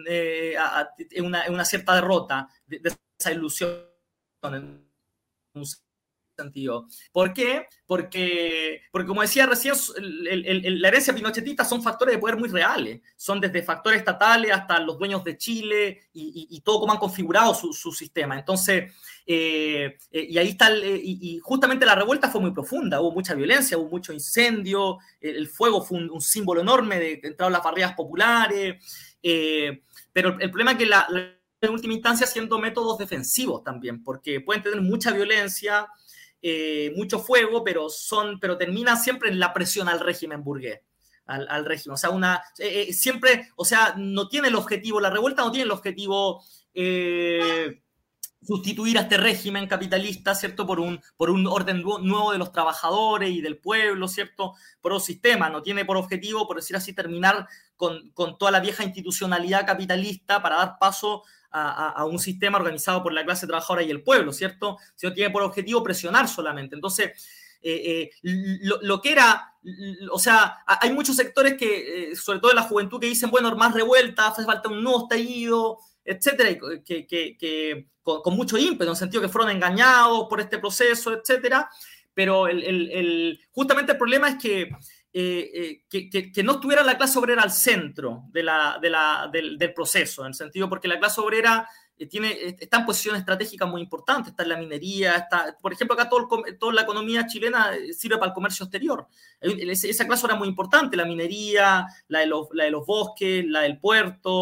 una cierta derrota de esa ilusión en un sentido. ¿Por qué? Porque como decía recién, la herencia pinochetista son factores de poder muy reales. Son desde factores estatales hasta los dueños de Chile y todo cómo han configurado su sistema. Entonces, y ahí está, y justamente la revuelta fue muy profunda. Hubo mucha violencia, hubo mucho incendio. El fuego fue un símbolo enorme de que entraron las barriadas populares. Pero el problema es que en última instancia siendo métodos defensivos también, porque pueden tener mucha violencia, mucho fuego, pero termina siempre en la presión al régimen burgués, al régimen. O sea, siempre, o sea, no tiene el objetivo, la revuelta no tiene el objetivo sustituir a este régimen capitalista, ¿cierto? Por un orden nuevo de los trabajadores y del pueblo, ¿cierto? Por un sistema, no tiene por objetivo, por decir así, terminar con toda la vieja institucionalidad capitalista para dar paso a un sistema organizado por la clase trabajadora y el pueblo, ¿cierto? Sino tiene por objetivo presionar solamente. Entonces, lo que era, o sea, hay muchos sectores que, sobre todo de la juventud, que dicen, bueno, más revuelta, hace falta un nuevo estallido, etcétera, que con mucho ímpetu, en el sentido que fueron engañados por este proceso, etcétera, pero justamente el problema es que no estuviera la clase obrera al centro del proceso, en el sentido porque la clase obrera está en posiciones estratégicas muy importantes, está en la minería, por ejemplo, acá toda la economía chilena sirve para el comercio exterior. Esa clase era muy importante, la minería, la de los bosques, la del puerto,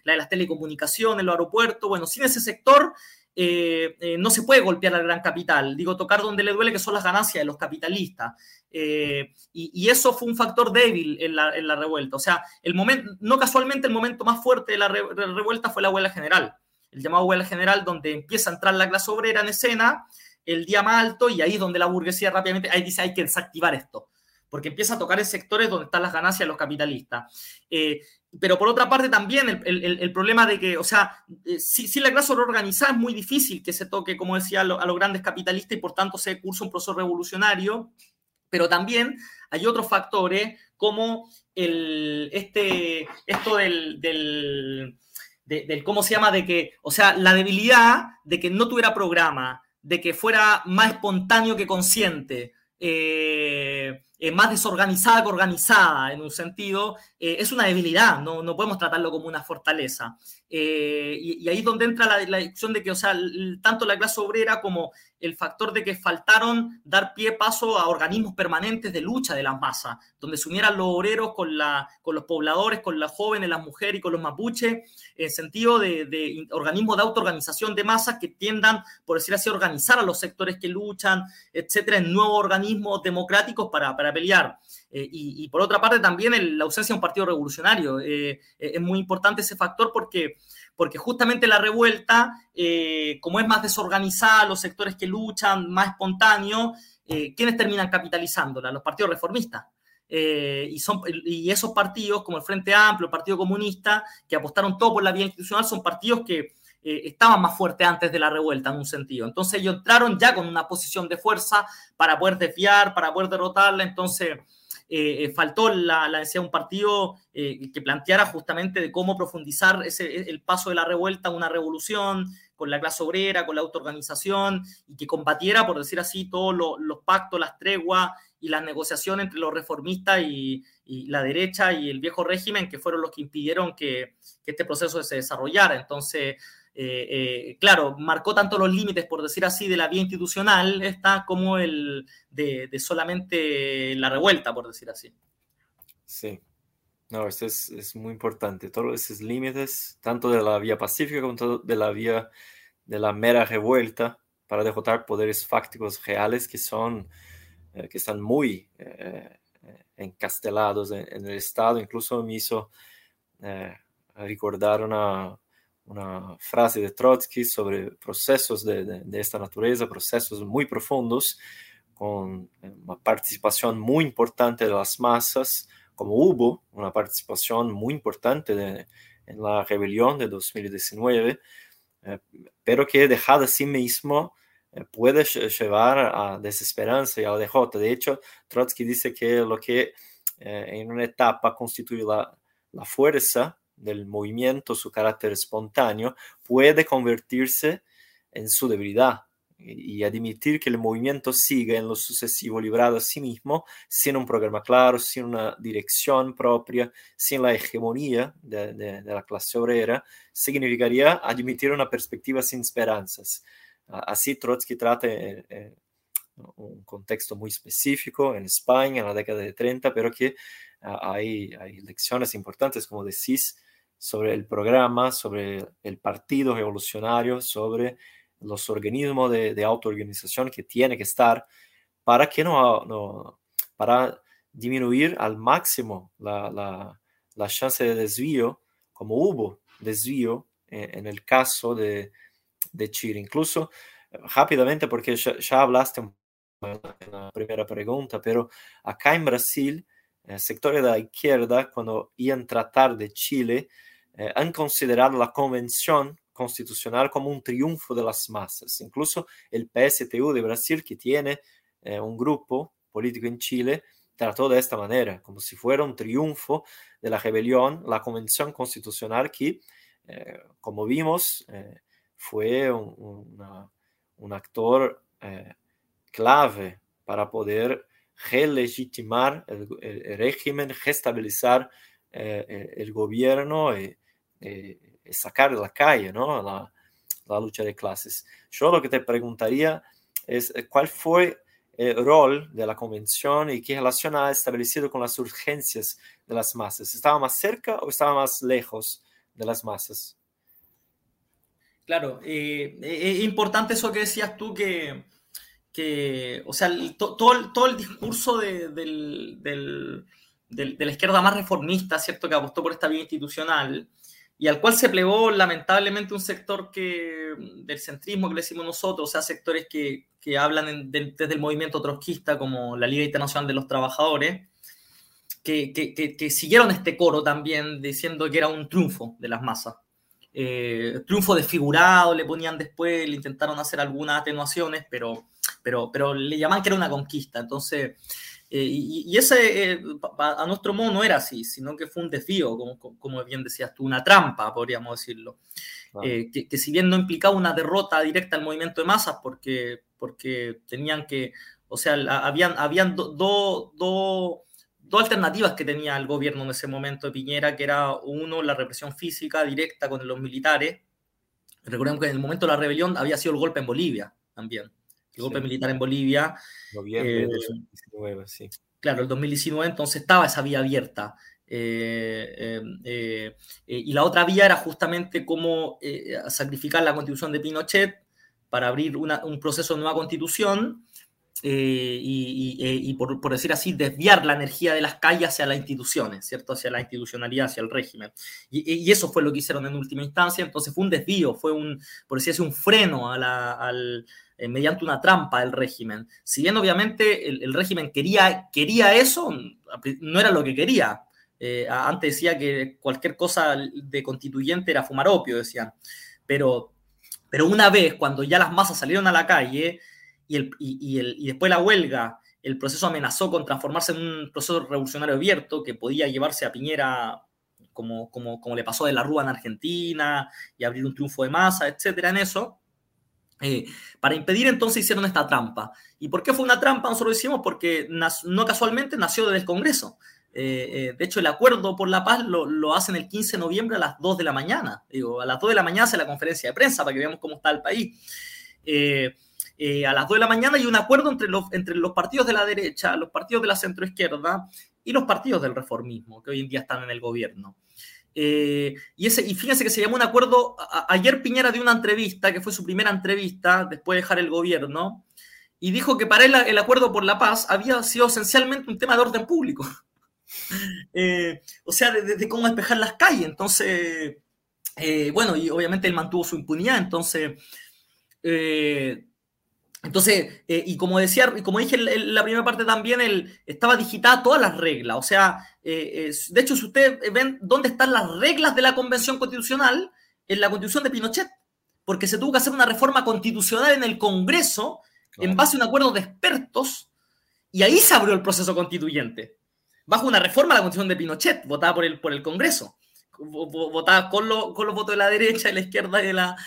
la de las telecomunicaciones, los aeropuertos. Bueno, sin ese sector no se puede golpear al gran capital. Digo, tocar donde le duele, que son las ganancias de los capitalistas. Y eso fue un factor débil en la revuelta. O sea, no casualmente el momento más fuerte de la revuelta fue la huelga general. El llamado huelga general, donde empieza a entrar la clase obrera en escena, el día más alto, y ahí es donde la burguesía rápidamente, ahí dice, hay que desactivar esto, porque empieza a tocar en sectores donde están las ganancias de los capitalistas. Pero por otra parte también el problema de que, o sea, si la clase obrera organizada es muy difícil que se toque, como decía, a los grandes capitalistas, y por tanto se cursa un proceso revolucionario, pero también hay otros factores como esto del ¿cómo se llama? De que, o sea, la debilidad de que no tuviera programa, de que fuera más espontáneo que consciente, más desorganizada que organizada, en un sentido, es una debilidad, no podemos tratarlo como una fortaleza. Y ahí es donde entra la discusión de que, o sea, tanto la clase obrera como el factor de que faltaron dar paso a organismos permanentes de lucha de las masas, donde se unieran los obreros con los pobladores, con las jóvenes, las mujeres y con los mapuches, en sentido de organismos de autoorganización de masas que tiendan, por decir así, a organizar a los sectores que luchan, etcétera, en nuevos organismos democráticos para pelear. Y por otra parte también la ausencia de un partido revolucionario. Es muy importante ese factor porque justamente la revuelta, como es más desorganizada, los sectores que luchan, más espontáneo, ¿quiénes terminan capitalizándola? Los partidos reformistas. Y esos partidos, como el Frente Amplio, el Partido Comunista, que apostaron todo por la vía institucional, son partidos que estaban más fuertes antes de la revuelta, en un sentido. Entonces ellos entraron ya con una posición de fuerza para poder desviar, para poder derrotarla. Entonces faltó la necesidad de un partido que planteara justamente de cómo profundizar el paso de la revuelta a una revolución, con la clase obrera, con la autoorganización, y que combatiera, por decir así, todos los pactos, las treguas y las negociaciones entre los reformistas y la derecha y el viejo régimen, que fueron los que impidieron que este proceso se desarrollara. Entonces, claro, marcó tanto los límites, por decir así, de la vía institucional como de solamente la revuelta, por decir así. Sí, no, esto es muy importante. Todos esos límites, tanto de la vía pacífica como de la vía de la mera revuelta, para derrotar poderes fácticos reales que están muy encastelados en el Estado. Incluso me hizo recordar una frase de Trotsky sobre procesos de esta naturaleza, procesos muy profundos, con una participación muy importante de las masas, como hubo una participación muy importante en la rebelión de 2019, pero que dejada a sí mismo puede llevar a desesperanza y a la derrota. De hecho, Trotsky dice que lo que en una etapa constituye la fuerza del movimiento, su carácter espontáneo, puede convertirse en su debilidad, y admitir que el movimiento siga en lo sucesivo librado a sí mismo, sin un programa claro, sin una dirección propia, sin la hegemonía de la clase obrera, significaría admitir una perspectiva sin esperanzas. Así Trotsky trata un contexto muy específico en España en la década de 30, pero que hay lecciones importantes, como decís, sobre el programa, sobre el partido revolucionario, sobre los organismos de autoorganización que tiene que estar para para disminuir al máximo la chance de desvío, como hubo desvío en el caso de Chile. Incluso rápidamente, porque ya hablaste en la primera pregunta, pero acá en Brasil, sectores de la izquierda, cuando iban a tratar de Chile, han considerado la convención constitucional como un triunfo de las masas. Incluso el PSTU de Brasil, que tiene un grupo político en Chile, trató de esta manera, como si fuera un triunfo de la rebelión, la convención constitucional que, como vimos, fue un actor clave para poder relegitimar el régimen, restabilizar el gobierno y sacar de la calle, ¿no? la lucha de clases. Yo lo que te preguntaría es cuál fue el rol de la convención y qué relación ha establecido con las urgencias de las masas. ¿Estaba más cerca o estaba más lejos las masas. Claro, es importante eso que decías tú, o sea, todo el discurso de la izquierda más reformista, ¿cierto?, que apostó por esta vía institucional y al cual se plegó lamentablemente un sector del centrismo que le decimos nosotros, o sea, sectores que hablan desde el movimiento trotskista como la Liga Internacional de los Trabajadores, que siguieron este coro también diciendo que era un triunfo de las masas. Triunfo desfigurado le ponían después, le intentaron hacer algunas atenuaciones, pero le llamaban que era una conquista. Entonces, y ese a nuestro modo no era así, sino que fue un desvío, como bien decías tú, una trampa, podríamos decirlo. Wow. Que si bien no implicaba una derrota directa al movimiento de masas, porque tenían que, o sea, habían dos alternativas que tenía el gobierno en ese momento de Piñera, que era uno, la represión física directa con los militares. Recordemos que en el momento de la rebelión había sido el golpe en Bolivia también. El golpe militar en Bolivia. Noviembre de 2019, sí. Claro, el 2019, entonces estaba esa vía abierta. Y la otra vía era justamente cómo sacrificar la constitución de Pinochet para abrir un proceso de nueva constitución. Y por decir así, desviar la energía de las calles hacia las instituciones, ¿cierto? Hacia la institucionalidad, hacia el régimen. Y eso fue lo que hicieron en última instancia. Entonces fue un desvío, fue por decir así, un freno mediante una trampa del régimen. Si bien obviamente el régimen quería eso, no era lo que quería. Antes decía que cualquier cosa de constituyente era fumar opio, decían. Pero una vez, cuando ya las masas salieron a la calle, y después la huelga, el proceso amenazó con transformarse en un proceso revolucionario abierto que podía llevarse a Piñera como le pasó de la Rúa en Argentina y abrir un triunfo de masa, etcétera, en eso. Para impedir, entonces hicieron esta trampa. ¿Y por qué fue una trampa? Nosotros decimos porque no casualmente nació desde el Congreso. De hecho, el acuerdo por la paz lo hacen el 15 de noviembre a las 2 de la mañana. Digo, a las 2 de la mañana hace la conferencia de prensa para que veamos cómo está el país. A las 2 de la mañana hay un acuerdo entre los partidos de la derecha, los partidos de la centroizquierda y los partidos del reformismo, que hoy en día están en el gobierno. Y fíjense que se llamó un acuerdo. Ayer Piñera dio una entrevista, que fue su primera entrevista después de dejar el gobierno, y dijo que para él el acuerdo por la paz había sido esencialmente un tema de orden público. O sea, de cómo despejar las calles. Entonces, bueno, y obviamente él mantuvo su impunidad. Entonces, y como decía, y como dije en la primera parte también, estaba digitada todas las reglas. O sea, de hecho, si ustedes ven dónde están las reglas de la Convención Constitucional, en la Constitución de Pinochet, porque se tuvo que hacer una reforma constitucional en el Congreso en base a un acuerdo de expertos, y ahí se abrió el proceso constituyente, bajo una reforma a la Constitución de Pinochet, votada por el Congreso. Votadas con los votos de la derecha, de la izquierda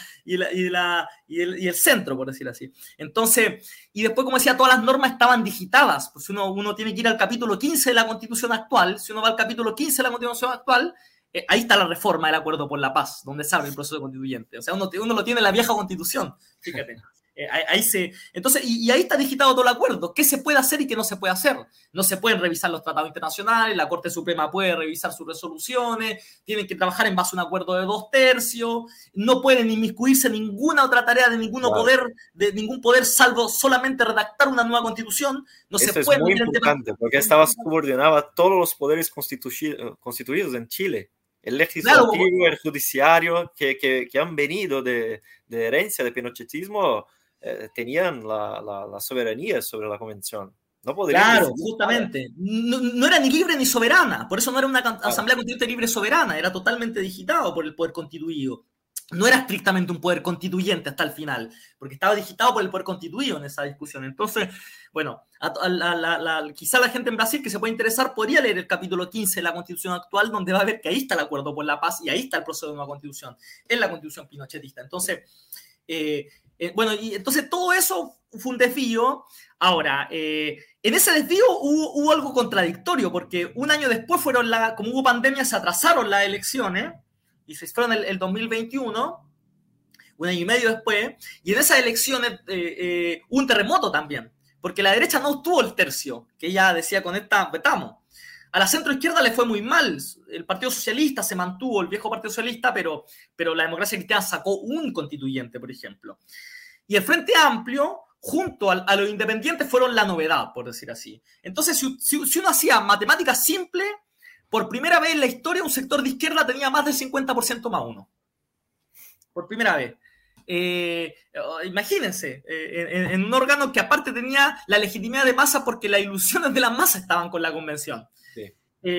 y el centro, por decirlo así. Entonces, y después, como decía, todas las normas estaban digitadas. Pues uno tiene que ir al capítulo 15 de la Constitución actual. Si uno va al capítulo 15 de la Constitución actual, ahí está la reforma del Acuerdo por la Paz, donde se abre el proceso constituyente. O sea, uno lo tiene en la vieja Constitución, fíjate. Entonces, y ahí está digitado todo el acuerdo. ¿Qué se puede hacer y qué no se puede hacer? No se pueden revisar los tratados internacionales, la Corte Suprema puede revisar sus resoluciones, tienen que trabajar en base a un acuerdo de 2/3, no pueden inmiscuirse en ninguna otra tarea de ningún poder, salvo solamente redactar una nueva constitución. Eso es muy importante, porque estaba subordinado a todos los poderes constituidos en Chile. El legislativo, claro, el judiciario, que han venido de herencia del pinochetismo, tenían la soberanía sobre la convención. No podrían. Claro, justamente. No era ni libre ni soberana. Por eso no era una asamblea constituyente libre y soberana. Era totalmente digitado por el poder constituido. No era estrictamente un poder constituyente hasta el final, porque estaba digitado por el poder constituido en esa discusión. Entonces, bueno, quizá la gente en Brasil que se puede interesar podría leer el capítulo 15 de la Constitución actual, donde va a ver que ahí está el acuerdo por la paz y ahí está el proceso de nueva constitución, en la Constitución pinochetista. Entonces, bueno, y entonces todo eso fue un desvío. Ahora, en ese desvío hubo algo contradictorio, porque un año después como hubo pandemia, se atrasaron las elecciones, y se fueron el 2021, un año y medio después, y en esas elecciones hubo un terremoto también, porque la derecha no obtuvo el tercio, que ella decía con esta vetamos. A la centroizquierda le fue muy mal. El Partido Socialista se mantuvo, el viejo Partido Socialista, pero la Democracia Cristiana sacó un constituyente, por ejemplo. Y el Frente Amplio, junto a los independientes, fueron la novedad, por decir así. Entonces, si uno hacía matemáticas simples, por primera vez en la historia un sector de izquierda tenía más del 50% más uno. Por primera vez. Imagínense, en un órgano que aparte tenía la legitimidad de masa porque las ilusiones de la masa estaban con la convención. Sí.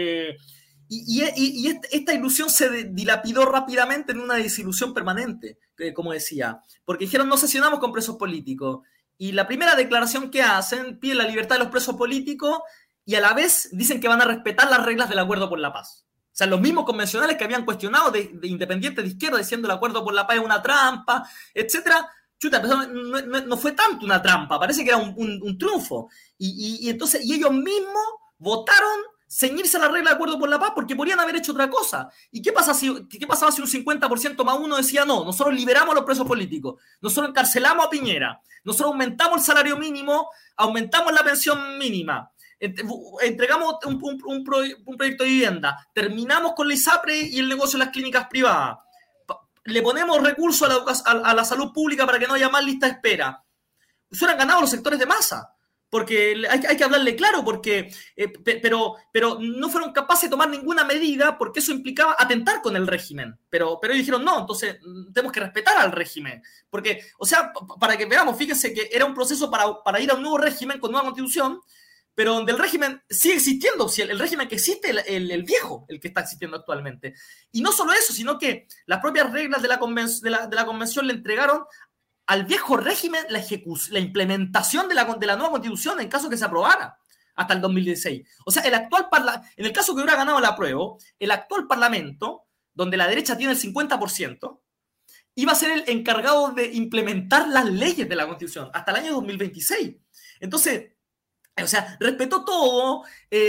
Y esta ilusión se dilapidó rápidamente en una desilusión permanente, como decía, porque dijeron no sesionamos con presos políticos. Y la primera declaración que hacen pide la libertad de los presos políticos y a la vez dicen que van a respetar las reglas del acuerdo por la paz. O sea, los mismos convencionales que habían cuestionado de independientes de izquierda diciendo el acuerdo por la paz es una trampa, etcétera. Chuta, pero no fue tanto una trampa, parece que era un triunfo. Y entonces ellos mismos votaron ceñirse a la regla de acuerdo por la paz porque podrían haber hecho otra cosa. ¿Y qué pasaba si un 50% más uno decía no? Nosotros liberamos a los presos políticos, nosotros encarcelamos a Piñera, nosotros aumentamos el salario mínimo, aumentamos la pensión mínima, entregamos un proyecto de vivienda, terminamos con la ISAPRE y el negocio de las clínicas privadas, le ponemos recursos a la salud pública para que no haya más lista de espera. Eso han ganado los sectores de masa, porque hay que hablarle claro, porque, pero no fueron capaces de tomar ninguna medida porque eso implicaba atentar con el régimen. Pero ellos dijeron, no, entonces tenemos que respetar al régimen. Porque, o sea, para que veamos, fíjense que era un proceso para ir a un nuevo régimen con nueva constitución, pero donde el régimen sigue existiendo, si el régimen que existe, el viejo, el que está existiendo actualmente. Y no solo eso, sino que las propias reglas de la convención le entregaron al viejo régimen la implementación de la nueva constitución en caso que se aprobara hasta el 2016. O sea, en el caso que hubiera ganado el apruebo, el actual parlamento, donde la derecha tiene el 50%, iba a ser el encargado de implementar las leyes de la constitución hasta el año 2026. Entonces, o sea, respetó todo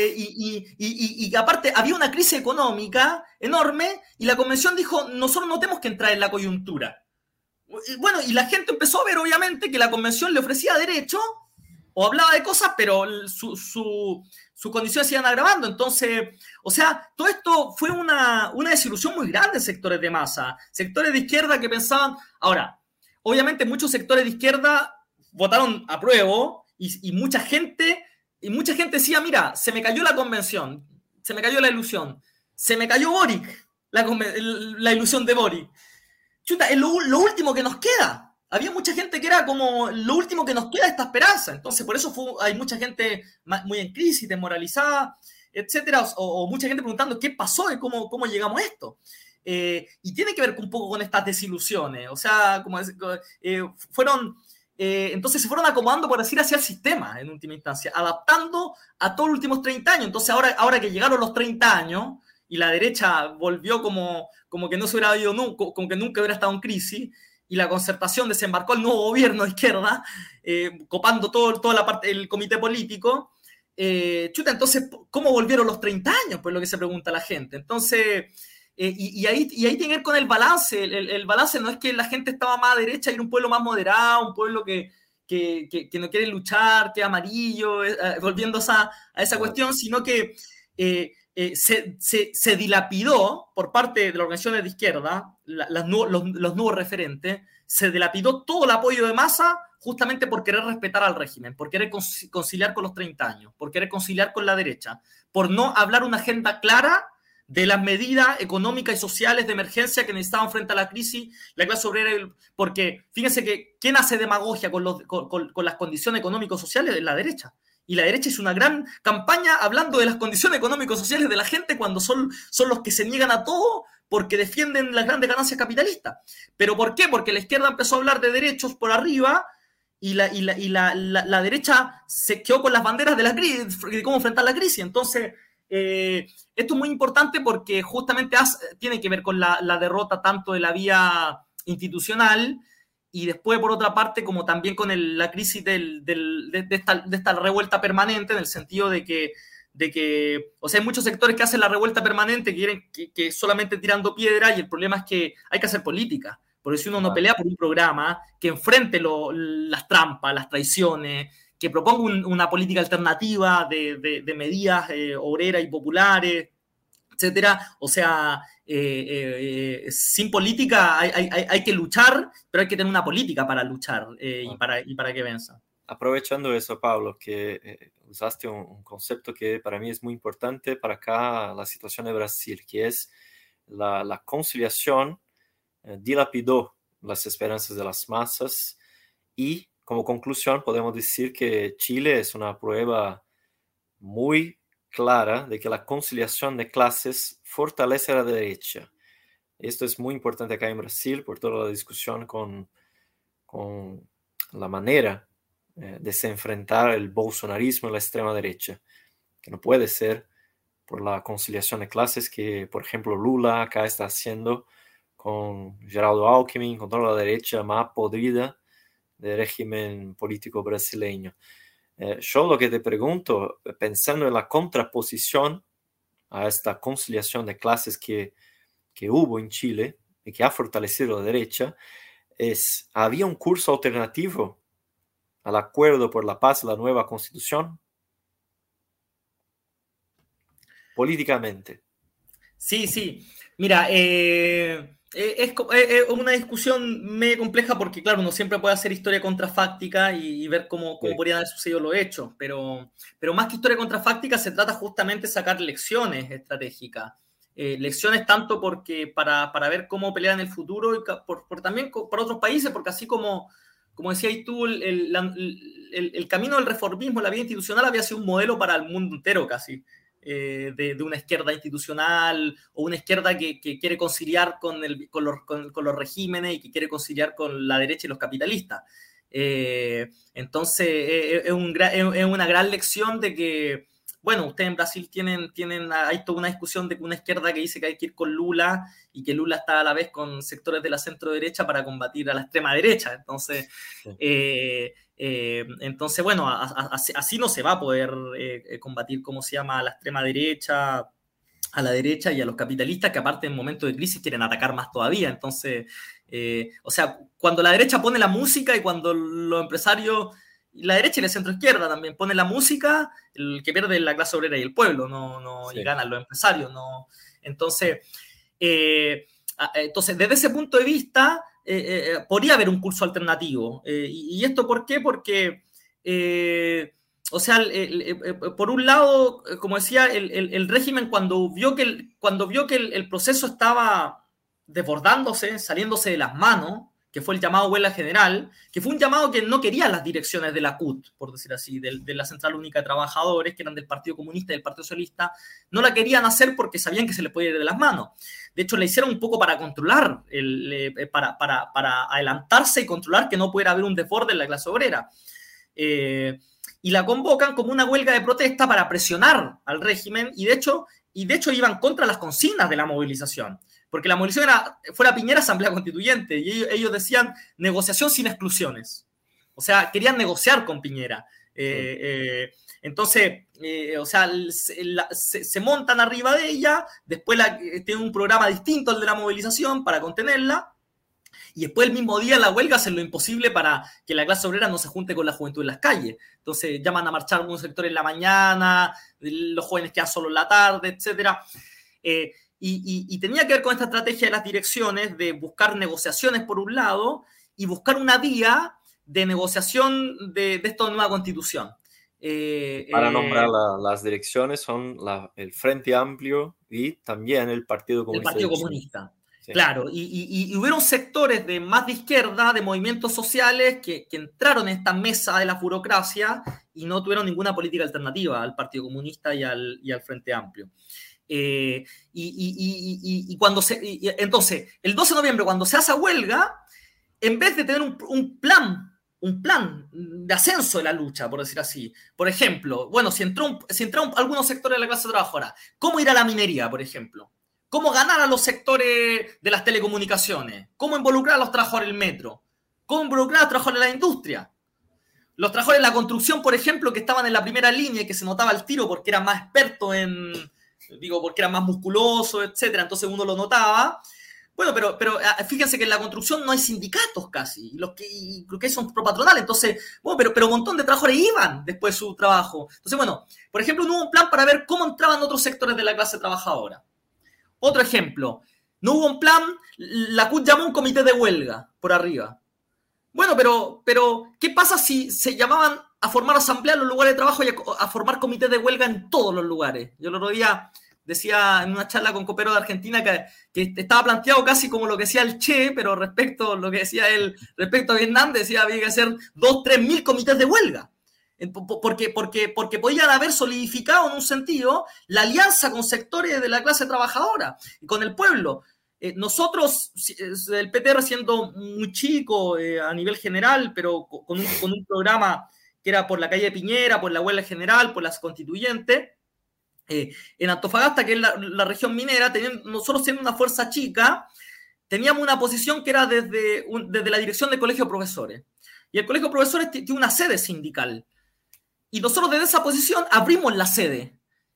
y aparte había una crisis económica enorme y la convención dijo, nosotros no tenemos que entrar en la coyuntura. Bueno, y la gente empezó a ver, obviamente, que la convención le ofrecía derecho o hablaba de cosas, pero sus condiciones se iban agravando. Entonces, o sea, todo esto fue una desilusión muy grande en sectores de masa, sectores de izquierda que pensaban... Ahora, obviamente muchos sectores de izquierda votaron apruebo y mucha gente decía, mira, se me cayó la convención, se me cayó la ilusión, se me cayó Boric, la ilusión de Boric. Chuta, es lo último que nos queda. Había mucha gente que era como lo último que nos queda esta esperanza. Entonces, por eso hay mucha gente muy en crisis, desmoralizada, etcétera, o mucha gente preguntando qué pasó y cómo llegamos a esto. Y tiene que ver un poco con estas desilusiones. O sea, entonces se fueron acomodando, por decir así, al sistema en última instancia, adaptando a todos los últimos 30 años. Entonces, ahora que llegaron los 30 años y la derecha volvió como que no se hubiera ido nunca, como que nunca hubiera estado en crisis, y la Concertación desembarcó el nuevo gobierno de izquierda, copando toda la parte del comité político. Entonces, ¿cómo volvieron los 30 años? Pues lo que se pregunta la gente. Entonces, y ahí tiene que ver con el balance. El balance no es que la gente estaba más a derecha y era un pueblo más moderado, un pueblo que no quiere luchar, que es amarillo, volviendo a esa cuestión, sino que se dilapidó por parte de las organizaciones de izquierda, los nuevos referentes, se dilapidó todo el apoyo de masa justamente por querer respetar al régimen, por querer conciliar con los 30 años, por querer conciliar con la derecha, por no hablar una agenda clara de las medidas económicas y sociales de emergencia que necesitaban frente a la crisis, la clase obrera, porque fíjense que ¿quién hace demagogia con las condiciones económico-sociales? Es la derecha. Y la derecha hizo una gran campaña hablando de las condiciones económico-sociales de la gente cuando son los que se niegan a todo porque defienden las grandes ganancias capitalistas. ¿Pero por qué? Porque la izquierda empezó a hablar de derechos por arriba y la derecha se quedó con las banderas de la crisis, de cómo enfrentar la crisis. Entonces, esto es muy importante porque justamente tiene que ver con la derrota tanto de la vía institucional y después, por otra parte, como también con la crisis de esta revuelta permanente, en el sentido de que, o sea, hay muchos sectores que hacen la revuelta permanente, que quieren que solamente tirando piedra, y el problema es que hay que hacer política. Porque si uno no pelea por un programa que enfrente las trampas, las traiciones, que proponga una política alternativa de medidas obreras y populares, etcétera. O sea, sin política hay que luchar, pero hay que tener una política para luchar y para que venza. Aprovechando eso, Pablo, que usaste un concepto que para mí es muy importante para acá, la situación de Brasil, que es la conciliación dilapidó las esperanzas de las masas y como conclusión podemos decir que Chile es una prueba muy clara de que la conciliación de clases fortalece a la derecha. Esto es muy importante acá en Brasil por toda la discusión con la manera de se enfrentar el bolsonarismo y la extrema derecha, que no puede ser por la conciliación de clases que, por ejemplo, Lula acá está haciendo con Geraldo Alckmin, con toda la derecha más podrida del régimen político brasileño. Yo lo que te pregunto, pensando en la contraposición a esta conciliación de clases que hubo en Chile y que ha fortalecido la derecha, ¿había un curso alternativo al acuerdo por la paz y la nueva constitución? Políticamente. Sí. Mira, es una discusión medio compleja porque, claro, uno siempre puede hacer historia contrafáctica y ver cómo podrían haber sucedido los hechos, pero más que historia contrafáctica se trata justamente de sacar lecciones estratégicas. Lecciones tanto porque para ver cómo pelear en el futuro y también por otros países, porque así como decías tú, el camino del reformismo, la vía institucional había sido un modelo para el mundo entero casi. De una izquierda institucional o una izquierda que quiere conciliar con los regímenes y que quiere conciliar con la derecha y los capitalistas. Entonces, es una gran lección de que, bueno, ustedes en Brasil hay toda una discusión de una izquierda que dice que hay que ir con Lula y que Lula está a la vez con sectores de la centro derecha para combatir a la extrema derecha. Entonces, entonces bueno, así no se va a poder combatir, ¿cómo se llama?, a la extrema derecha, a la derecha y a los capitalistas que aparte en momentos de crisis quieren atacar más todavía. Entonces, o sea, cuando la derecha pone la música y cuando los empresarios, y la derecha y la centroizquierda también pone la música, el que pierde es la clase obrera y el pueblo, y ganan los empresarios. Entonces, desde ese punto de vista, podría haber un curso alternativo. ¿Y esto por qué? Porque, o sea, por un lado, como decía, el régimen cuando vio que el proceso estaba desbordándose, saliéndose de las manos, que fue el llamado huelga general, que fue un llamado que no querían las direcciones de la CUT, por decir así, de la Central Única de Trabajadores, que eran del Partido Comunista y del Partido Socialista, no la querían hacer porque sabían que se les podía ir de las manos. De hecho, la hicieron un poco para controlar, para adelantarse y controlar que no pudiera haber un desborde en la clase obrera. Y la convocan como una huelga de protesta para presionar al régimen y de hecho iban contra las consignas de la movilización. Porque la movilización fuera Piñera Asamblea Constituyente y ellos decían negociación sin exclusiones. O sea, querían negociar con Piñera. Entonces, o sea, se montan arriba de ella, después tienen un programa distinto al de la movilización para contenerla, y después el mismo día la huelga hacen lo imposible para que la clase obrera no se junte con la juventud en las calles. Entonces llaman a marchar algunos sectores en la mañana, los jóvenes quedan solo en la tarde, etcétera. Y tenía que ver con esta estrategia de las direcciones de buscar negociaciones por un lado y buscar una vía de negociación de esta nueva constitución. Para nombrar las direcciones son el Frente Amplio y también el Partido Comunista. El Partido Comunista, sí. Claro. Y hubieron sectores más de izquierda, de movimientos sociales, que entraron en esta mesa de la burocracia y no tuvieron ninguna política alternativa al Partido Comunista y al Frente Amplio. Entonces, el 12 de noviembre, cuando se hace huelga, en vez de tener un plan de ascenso de la lucha, por decir así, por ejemplo, bueno, si entraron algunos sectores de la clase trabajadora, ¿cómo ir a la minería, por ejemplo? ¿Cómo ganar a los sectores de las telecomunicaciones? ¿Cómo involucrar a los trabajadores del metro? ¿Cómo involucrar a los trabajadores de la industria? Los trabajadores de la construcción, por ejemplo, que estaban en la primera línea y que se notaba el tiro porque eran más expertos porque eran más musculosos, etcétera, entonces uno lo notaba. Bueno, pero fíjense que en la construcción no hay sindicatos casi, y creo que son propatronales, entonces, bueno, pero un montón de trabajadores iban después de su trabajo. Entonces, bueno, por ejemplo, no hubo un plan para ver cómo entraban otros sectores de la clase trabajadora. Otro ejemplo, no hubo un plan, la CUT llamó a un comité de huelga por arriba. Bueno, pero ¿qué pasa si se llamaban a formar asambleas en los lugares de trabajo y a formar comités de huelga en todos los lugares? Yo el otro día decía en una charla con coperos de Argentina que estaba planteado casi como lo que decía el Che, pero respecto a lo que decía él, respecto a Vietnam, decía había que hacer 2.000 a 3.000 comités de huelga. Porque podían haber solidificado en un sentido la alianza con sectores de la clase trabajadora y con el pueblo. Nosotros, el PTR siendo muy chico a nivel general, pero con un programa que era por la calle Piñera, por la huelga general, por las constituyentes, en Antofagasta, que es la región minera, nosotros siendo una fuerza chica, teníamos una posición que era desde la dirección del Colegio de Profesores. Y el Colegio de Profesores tiene una sede sindical. Y nosotros desde esa posición abrimos la sede.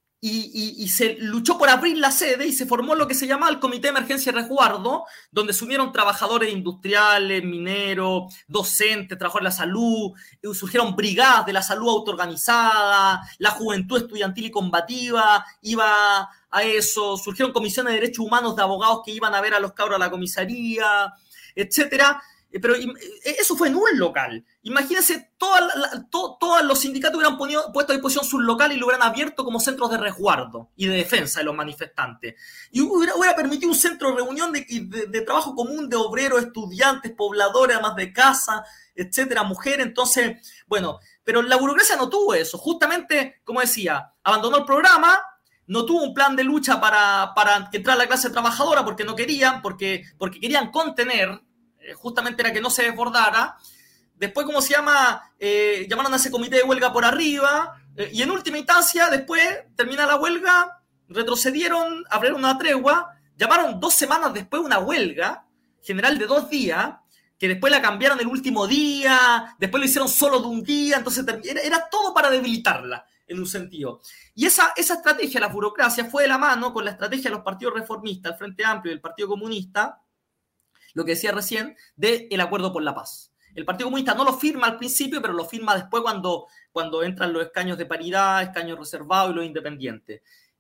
Y se luchó por abrir la sede y se formó lo que se llamaba el Comité de Emergencia y Resguardo, donde se unieron trabajadores industriales, mineros, docentes, trabajadores de la salud, surgieron brigadas de la salud autoorganizada, la juventud estudiantil y combativa iba a eso, surgieron comisiones de derechos humanos de abogados que iban a ver a los cabros a la comisaría, etcétera. Pero eso fue en un local. Imagínense, todos los sindicatos hubieran puesto a disposición sus locales y lo hubieran abierto como centros de resguardo y de defensa de los manifestantes. Y hubiera permitido un centro de reunión de trabajo común de obreros, estudiantes, pobladores, amas de casa, etcétera, mujeres. Entonces, bueno, pero la burocracia no tuvo eso. Justamente, como decía, abandonó el programa, no tuvo un plan de lucha para que entrara la clase trabajadora porque no querían, porque querían contener. Justamente era que no se desbordara. Después, ¿cómo se llama? Llamaron a ese comité de huelga por arriba. Y en última instancia, después termina la huelga, retrocedieron, abrieron una tregua, llamaron 2 semanas después una huelga general de 2 días, que después la cambiaron el último día, después lo hicieron solo de un día, entonces era todo para debilitarla, en un sentido. Y esa estrategia, la burocracia, fue de la mano con la estrategia de los partidos reformistas, el Frente Amplio y el Partido Comunista, lo que decía recién, del Acuerdo por la Paz. El Partido Comunista no lo firma al principio, pero lo firma después cuando entran los escaños de paridad, escaños reservados y los independientes.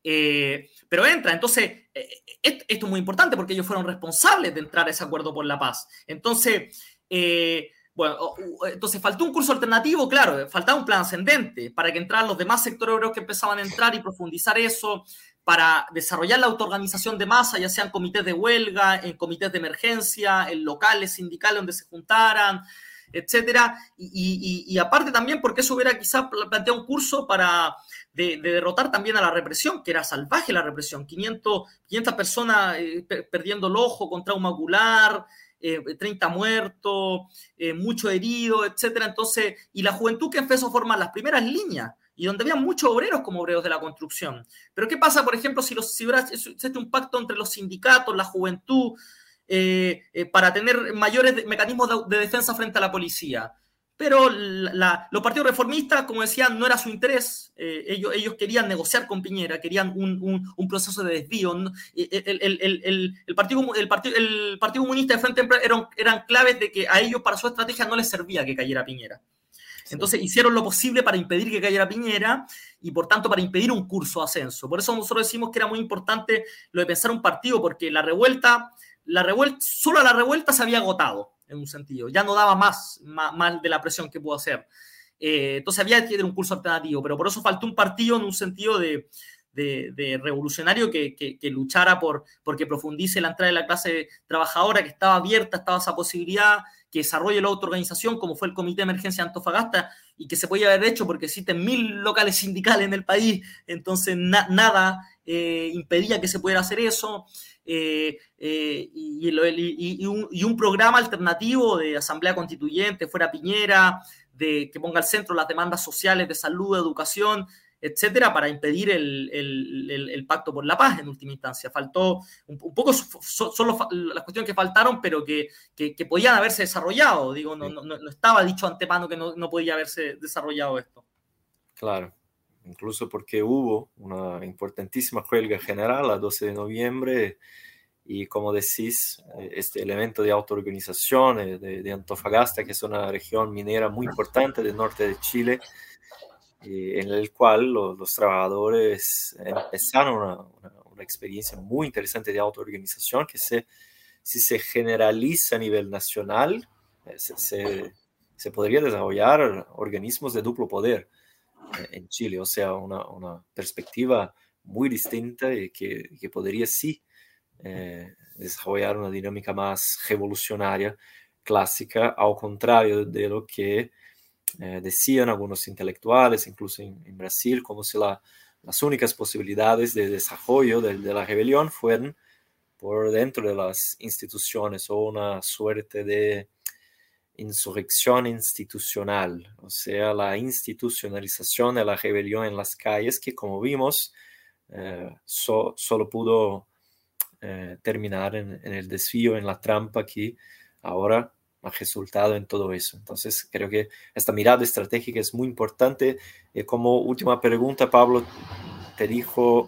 Pero entra, entonces, esto es muy importante porque ellos fueron responsables de entrar a ese Acuerdo por la Paz. Entonces, entonces faltó un curso alternativo, claro, faltaba un plan ascendente para que entraran los demás sectores obreros que empezaban a entrar y profundizar eso, para desarrollar la autoorganización de masa, ya sean comités de huelga, en comités de emergencia, en locales sindicales donde se juntaran, etcétera. Y aparte también porque eso hubiera quizás planteado un curso de derrotar también a la represión, que era salvaje la represión. 500 personas perdiendo el ojo con trauma ocular, 30 muertos, muchos heridos, etcétera. Entonces, y la juventud que empezó a formar las primeras líneas, y donde había muchos obreros como obreros de la construcción. Pero ¿qué pasa, por ejemplo, si hubiera hecho un pacto entre los sindicatos, la juventud, para tener mayores mecanismos de defensa frente a la policía? Pero los partidos reformistas, como decían, no era su interés. Ellos querían negociar con Piñera, querían un proceso de desvío. El Partido Comunista y el Frente Amplio eran claves de que a ellos, para su estrategia, no les servía que cayera Piñera. Entonces hicieron lo posible para impedir que cayera Piñera y por tanto para impedir un curso de ascenso. Por eso nosotros decimos que era muy importante lo de pensar un partido, porque solo la revuelta se había agotado en un sentido, ya no daba más de la presión que pudo hacer. Entonces había que tener un curso alternativo, pero por eso faltó un partido en un sentido de revolucionario que luchara porque profundice la entrada de la clase trabajadora, que estaba abierta, estaba esa posibilidad, que desarrolle la autoorganización, como fue el Comité de Emergencia de Antofagasta, y que se podía haber hecho porque existen 1.000 locales sindicales en el país, entonces nada impedía que se pudiera hacer eso, y un programa alternativo de asamblea constituyente, fuera Piñera, que ponga al centro las demandas sociales de salud, educación, etcétera, para impedir el pacto por la paz en última instancia. Faltó un poco, son las cuestiones que faltaron, pero que podían haberse desarrollado. Digo, no estaba dicho antemano que no podía haberse desarrollado esto. Claro, incluso porque hubo una importantísima huelga general a 12 de noviembre Y como decís, este elemento de autoorganización de Antofagasta, que es una región minera muy importante del norte de Chile, en el cual los trabajadores empezaron una experiencia muy interesante de autoorganización que si se generaliza a nivel nacional, se podría desarrollar organismos de duplo poder en Chile, o sea, una perspectiva muy distinta y que podría sí desarrollar una dinámica más revolucionaria, clásica, al contrario de lo que decían algunos intelectuales, incluso en Brasil, como si las únicas posibilidades de desarrollo de la rebelión fueran por dentro de las instituciones o una suerte de insurrección institucional, o sea, la institucionalización de la rebelión en las calles que, como vimos, solo pudo terminar en el desvío, en la trampa que ahora ha resultado en todo eso. Entonces, creo que esta mirada estratégica es muy importante. Como última pregunta, Pablo te dijo,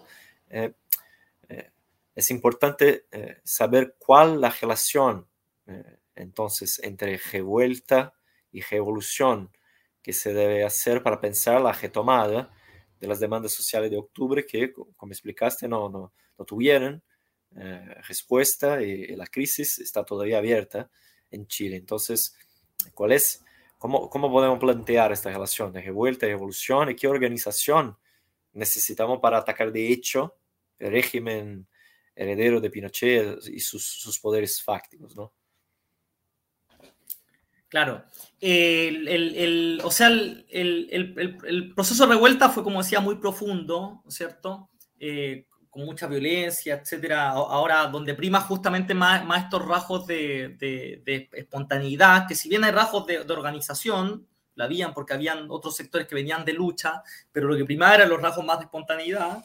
es importante saber cuál es la relación entonces entre revuelta y revolución que se debe hacer para pensar la retomada de las demandas sociales de octubre que, como explicaste, no tuvieron respuesta y la crisis está todavía abierta en Chile. Entonces, ¿cómo podemos plantear esta relación de revuelta y revolución y qué organización necesitamos para atacar de hecho el régimen heredero de Pinochet y sus poderes fácticos, ¿no? Claro. O sea, el proceso de revuelta fue, como decía, muy profundo, ¿cierto? Con mucha violencia, etcétera. Ahora, donde prima justamente más estos rasgos de espontaneidad, que si bien hay rasgos de organización, la habían porque habían otros sectores que venían de lucha, pero lo que primaba eran los rasgos más de espontaneidad.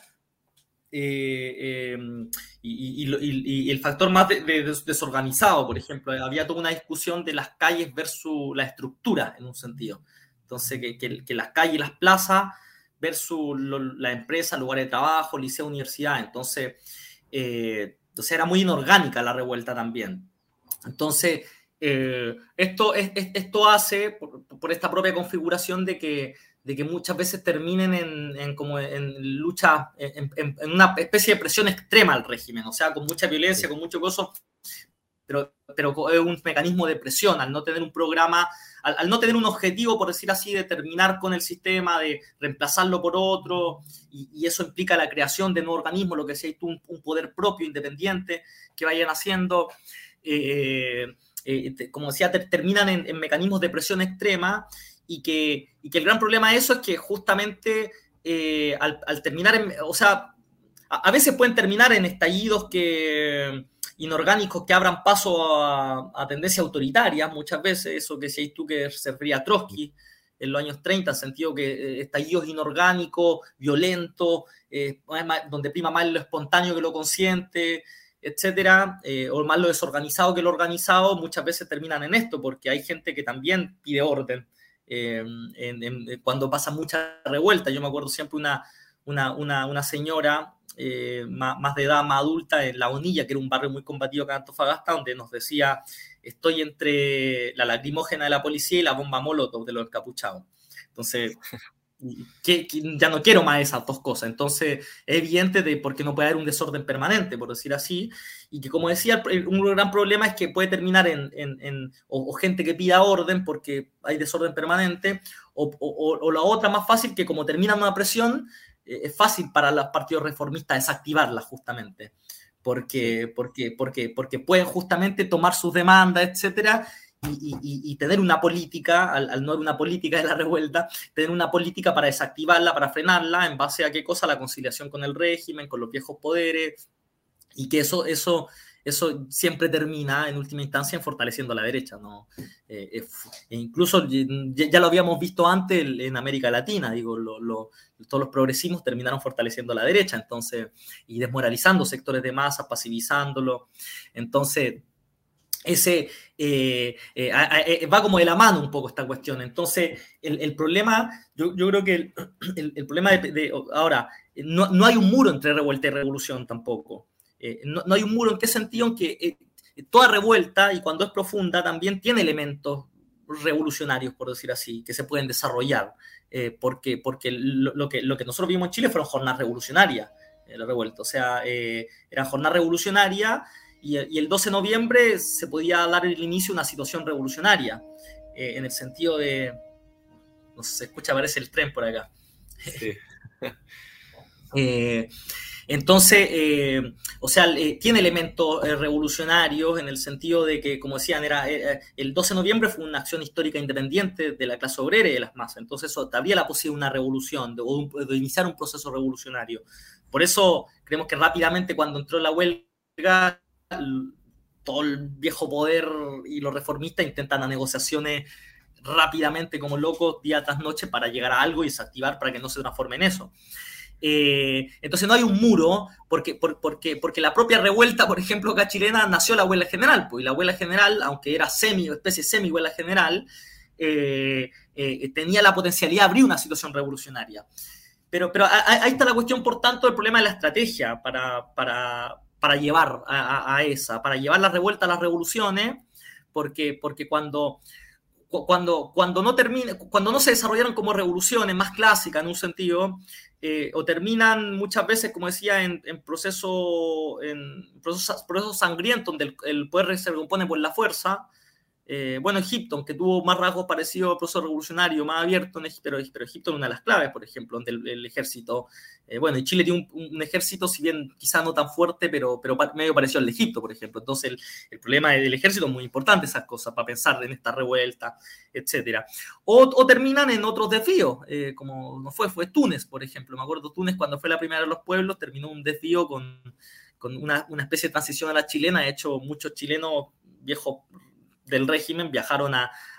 Y el factor más desorganizado, por ejemplo, había toda una discusión de las calles versus la estructura, en un sentido. Entonces, que las calles y las plazas versus la empresa, lugares de trabajo, liceo, universidad. Entonces era muy inorgánica la revuelta también. Entonces, esto hace, por esta propia configuración, de que muchas veces terminen en lucha, en una especie de presión extrema al régimen, o sea, con mucha violencia, con mucho gozo, pero es un mecanismo de presión, al no tener un programa, al no tener un objetivo, por decir así, de terminar con el sistema, de reemplazarlo por otro, y eso implica la creación de nuevos organismos, lo que decías tú, un poder propio, independiente, que vayan haciendo, como decía, terminan en mecanismos de presión extrema, y que el gran problema de eso es que justamente al terminar, o sea, a veces pueden terminar en estallidos inorgánicos que abran paso a tendencias autoritarias, muchas veces, eso que decías tú que se refería a Trotsky en los años 30, en sentido que estallidos inorgánicos, violentos, donde prima más lo espontáneo que lo consciente, etcétera, o más lo desorganizado que lo organizado, muchas veces terminan en esto, porque hay gente que también pide orden. Cuando pasa mucha revuelta. Yo me acuerdo siempre una señora más de edad, más adulta, en La Bonilla, que era un barrio muy combatido acá en Antofagasta, donde nos decía: estoy entre la lacrimógena de la policía y la bomba molotov de los encapuchados. Entonces, ya no quiero más esas dos cosas. Entonces, es evidente porque no puede haber un desorden permanente, por decir así, y que, como decía, un gran problema es que puede terminar o gente que pida orden porque hay desorden permanente, o la otra más fácil, que como termina una presión, es fácil para los partidos reformistas desactivarla justamente, porque pueden justamente tomar sus demandas, etcétera, y tener una política, al no haber una política de la revuelta, tener una política para desactivarla, para frenarla, en base a qué cosa: la conciliación con el régimen, con los viejos poderes, y que eso siempre termina en última instancia en fortaleciendo a la derecha, ¿no? Incluso ya lo habíamos visto antes en América Latina, digo, todos los progresismos terminaron fortaleciendo a la derecha, entonces, y desmoralizando sectores de masa, pasivizándolo. Entonces, va como de la mano un poco esta cuestión. Entonces, el problema, yo creo que el problema ahora, no hay un muro entre revuelta y revolución tampoco. No hay un muro. ¿En qué sentido? En que toda revuelta, y cuando es profunda, también tiene elementos revolucionarios, por decir así, que se pueden desarrollar, porque lo que nosotros vimos en Chile fueron jornadas revolucionarias, la revuelta, o sea, eran jornadas revolucionarias, y el 12 de noviembre se podía dar el inicio a una situación revolucionaria, en el sentido de, no sé, se escucha, parece el tren por acá. Sí. Entonces, o sea, tiene elementos revolucionarios en el sentido de que, como decían, el 12 de noviembre fue una acción histórica independiente de la clase obrera y de las masas. Entonces, eso habría la posibilidad de una revolución, de iniciar un proceso revolucionario. Por eso, creemos que rápidamente, cuando entró la huelga, todo el viejo poder y los reformistas intentan las negociaciones rápidamente como locos, día tras noche, para llegar a algo y desactivar para que no se transforme en eso. Entonces no hay un muro, porque la propia revuelta, por ejemplo, acá chilena, nació la huelga general, pues, y la huelga general, aunque era especie semi-huelga general, tenía la potencialidad de abrir una situación revolucionaria. Pero ahí está la cuestión, por tanto, el problema de la estrategia para llevar para llevar la revuelta a las revoluciones, porque cuando no se desarrollaron como revoluciones más clásicas en un sentido, o terminan muchas veces, como decía, en procesos sangrientos donde el poder se compone por la fuerza. Bueno, Egipto, aunque tuvo más rasgos parecidos al proceso revolucionario, más abierto, pero Egipto es una de las claves, por ejemplo, donde el ejército, bueno, y Chile tiene un ejército, si bien quizá no tan fuerte, pero medio parecido al de Egipto, por ejemplo. Entonces, el problema del ejército es muy importante, esas cosas, para pensar en esta revuelta, etc. O terminan en otros desvíos, como no fue Túnez, por ejemplo. Me acuerdo, Túnez, cuando fue la primera de los pueblos, terminó un desvío con una especie de transición a la chilena. De hecho, muchos chilenos viejos del régimen viajaron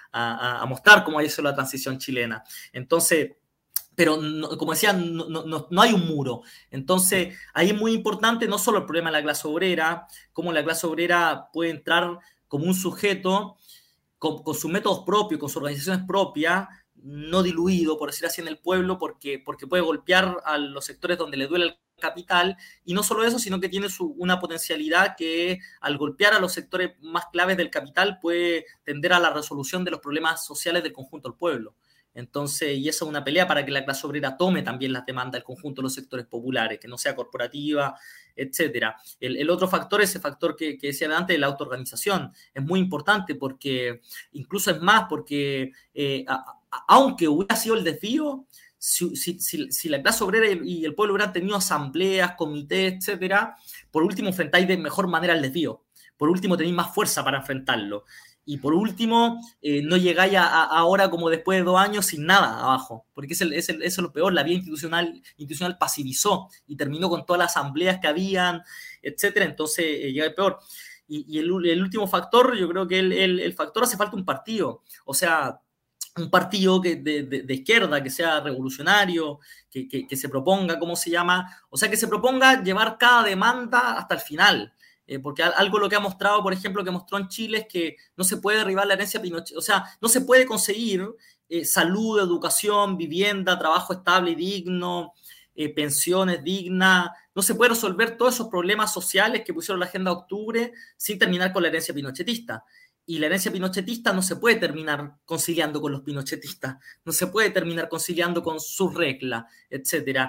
a mostrar cómo hizo la transición chilena. Entonces, pero no, como decía, no hay un muro. Entonces, ahí es muy importante no solo el problema de la clase obrera, cómo la clase obrera puede entrar como un sujeto con sus métodos propios, con sus organizaciones propias, no diluido, por decir así, en el pueblo, porque puede golpear a los sectores donde le duele el capital, y no solo eso, sino que tiene una potencialidad que al golpear a los sectores más claves del capital puede tender a la resolución de los problemas sociales del conjunto del pueblo. Entonces, y esa es una pelea para que la clase obrera tome también las demandas del conjunto de los sectores populares, que no sea corporativa, etcétera. El otro factor, ese factor que decía antes, de la autoorganización, es muy importante porque, incluso es más, porque aunque hubiera sido el desvío, si la clase obrera y el pueblo hubieran tenido asambleas, comités, etcétera, por último enfrentáis de mejor manera el desvío. Por último tenéis más fuerza para enfrentarlo. Y por último, no llegáis ahora como después de 2 años sin nada abajo, porque eso es lo peor. La vía institucional pasivizó y terminó con todas las asambleas que habían, etcétera. Entonces llega el peor. Y el último factor, yo creo que el factor, hace falta un partido. O sea, un partido de izquierda, que sea revolucionario, que se proponga, ¿cómo se llama? O sea, que se proponga llevar cada demanda hasta el final. Porque algo lo que ha mostrado, por ejemplo, que mostró en Chile, es que no se puede derribar la herencia Pinochet. O sea, no se puede conseguir salud, educación, vivienda, trabajo estable y digno, pensiones dignas. No se puede resolver todos esos problemas sociales que pusieron la Agenda de Octubre sin terminar con la herencia pinochetista. Y la herencia pinochetista no se puede terminar conciliando con los pinochetistas, no se puede terminar conciliando con sus reglas, etc.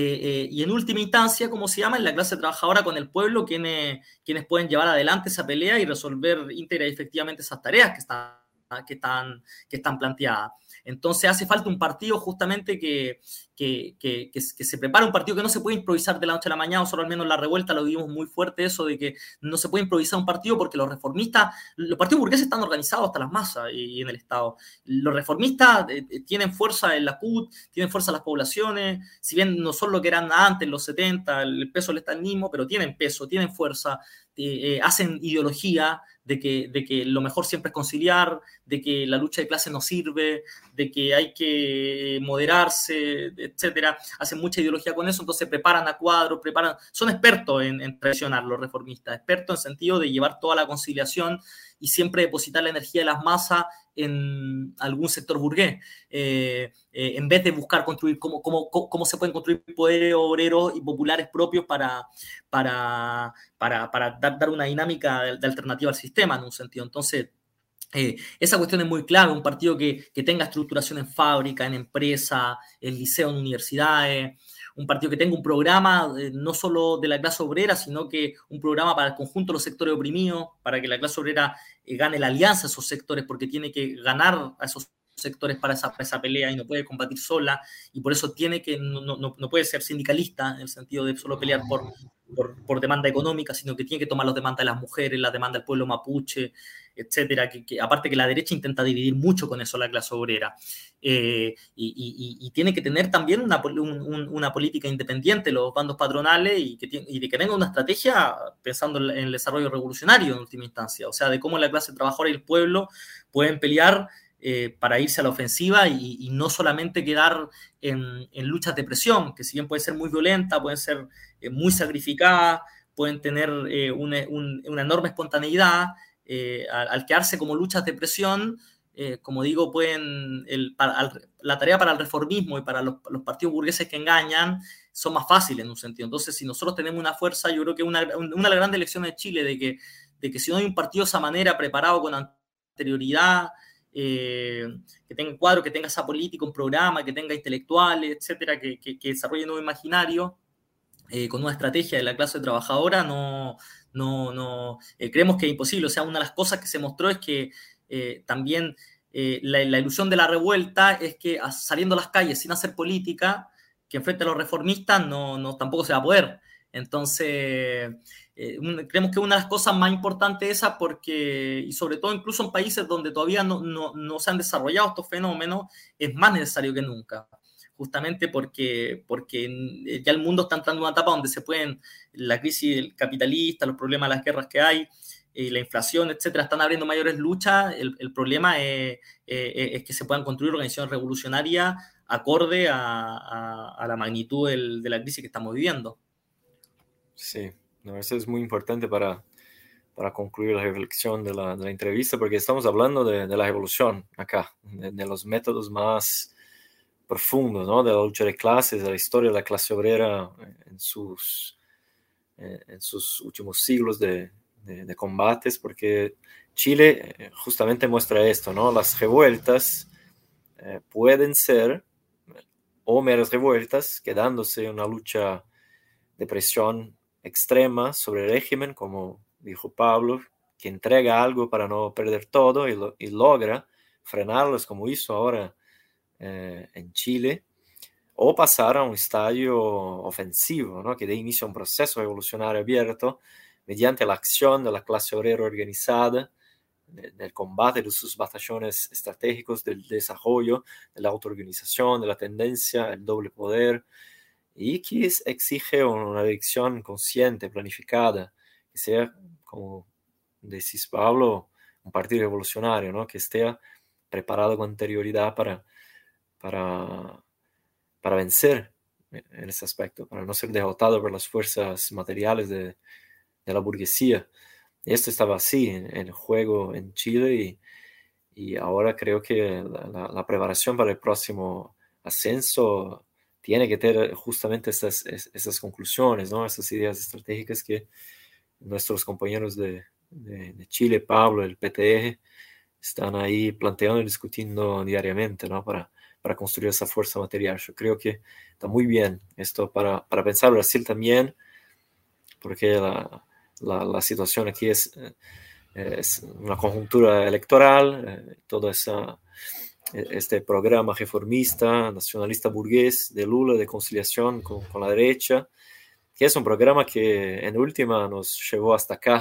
Y en última instancia, ¿cómo se llama? En la clase trabajadora con el pueblo, quienes pueden llevar adelante esa pelea y resolver íntegra y efectivamente esas tareas que están planteadas. Entonces hace falta un partido justamente que se prepare, un partido que no se puede improvisar de la noche a la mañana. Nosotros al menos en la revuelta lo vimos muy fuerte, eso de que no se puede improvisar un partido, porque los partidos burgueses están organizados hasta las masas y en el Estado. Los reformistas tienen fuerza en la CUT, tienen fuerza en las poblaciones, si bien no son lo que eran antes, en los 70, el peso del estalinismo, pero tienen peso, tienen fuerza, hacen ideología de que lo mejor siempre es conciliar, de que la lucha de clases no sirve, de que hay que moderarse, etcétera. Hacen mucha ideología con eso, entonces preparan a cuadros, son expertos en traicionar los reformistas, expertos en sentido de llevar toda la conciliación y siempre depositar la energía de las masas en algún sector burgués, en vez de buscar construir cómo se pueden construir poderes obreros y populares propios para dar una dinámica de alternativa al sistema en un sentido. Entonces, esa cuestión es muy clave, un partido que tenga estructuración en fábrica, en empresa, en liceo, en universidades, un partido que tenga un programa no solo de la clase obrera, sino que un programa para el conjunto de los sectores oprimidos, para que la clase obrera gane la alianza a esos sectores, porque tiene que ganar a esos sectores para esa pelea y no puede combatir sola, y por eso no puede ser sindicalista en el sentido de solo pelear por demanda económica, sino que tiene que tomar las demandas de las mujeres, la demanda del pueblo mapuche, etcétera, que aparte que la derecha intenta dividir mucho con eso la clase obrera. Y tiene que tener también una política independiente, los bandos patronales, y que tenga una estrategia pensando en el desarrollo revolucionario en última instancia, o sea, de cómo la clase trabajadora y el pueblo pueden pelear para irse a la ofensiva y no solamente quedar en luchas de presión, que si bien pueden ser muy violentas, pueden ser muy sacrificadas, pueden tener una enorme espontaneidad, al quedarse como luchas de presión, como digo, la tarea para el reformismo y para los partidos burgueses que engañan son más fáciles en un sentido. Entonces, si nosotros tenemos una fuerza, yo creo que una de las grandes lecciones de Chile de que si no hay un partido de esa manera, preparado con anterioridad, que tenga un cuadro, que tenga esa política, un programa, que tenga intelectuales, etcétera, que desarrolle nuevo imaginario, con una estrategia de la clase trabajadora, creemos que es imposible. O sea, una de las cosas que se mostró es que también la ilusión de la revuelta es que saliendo a las calles sin hacer política, que enfrente a los reformistas, tampoco se va a poder. Entonces, creemos que una de las cosas más importantes es esa, porque, y sobre todo incluso en países donde todavía no se han desarrollado estos fenómenos, es más necesario que nunca, justamente porque ya el mundo está entrando en una etapa donde la crisis capitalista, los problemas de las guerras que hay, la inflación, etcétera, están abriendo mayores luchas. El problema es que se puedan construir organizaciones revolucionarias acorde a la magnitud de la crisis que estamos viviendo. Sí, no, eso es muy importante para concluir la reflexión de la entrevista, porque estamos hablando de la evolución acá, de los métodos más profundos, ¿no? De la lucha de clases, de la historia de la clase obrera en sus últimos siglos de combates, porque Chile justamente muestra esto, ¿no? Las revueltas pueden ser o meras revueltas, quedándose en una lucha de presión extrema sobre el régimen, como dijo Pablo, que entrega algo para no perder todo y logra frenarlos, como hizo ahora en Chile, o pasar a un estadio ofensivo, ¿no? Que dé inicio a un proceso revolucionario abierto mediante la acción de la clase obrera organizada, del combate de sus batallones estratégicos, del desarrollo, de la autoorganización, de la tendencia, el doble poder, y que exige una dirección consciente, planificada, que sea, como decís Pablo, un partido revolucionario, ¿no? Que esté preparado con anterioridad para vencer en ese aspecto, para no ser derrotado por las fuerzas materiales de la burguesía. Esto estaba así en el juego en Chile y ahora creo que la preparación para el próximo ascenso tiene que tener justamente estas conclusiones, ¿no? Estas ideas estratégicas que nuestros compañeros de Chile, Pablo, el PTG, están ahí planteando y discutiendo diariamente, ¿no? Para construir esa fuerza material. Yo creo que está muy bien esto para pensar Brasil también, porque la situación aquí es una conjuntura electoral, todo este programa reformista, nacionalista burgués de Lula de conciliación con la derecha, que es un programa que en última nos llevó hasta acá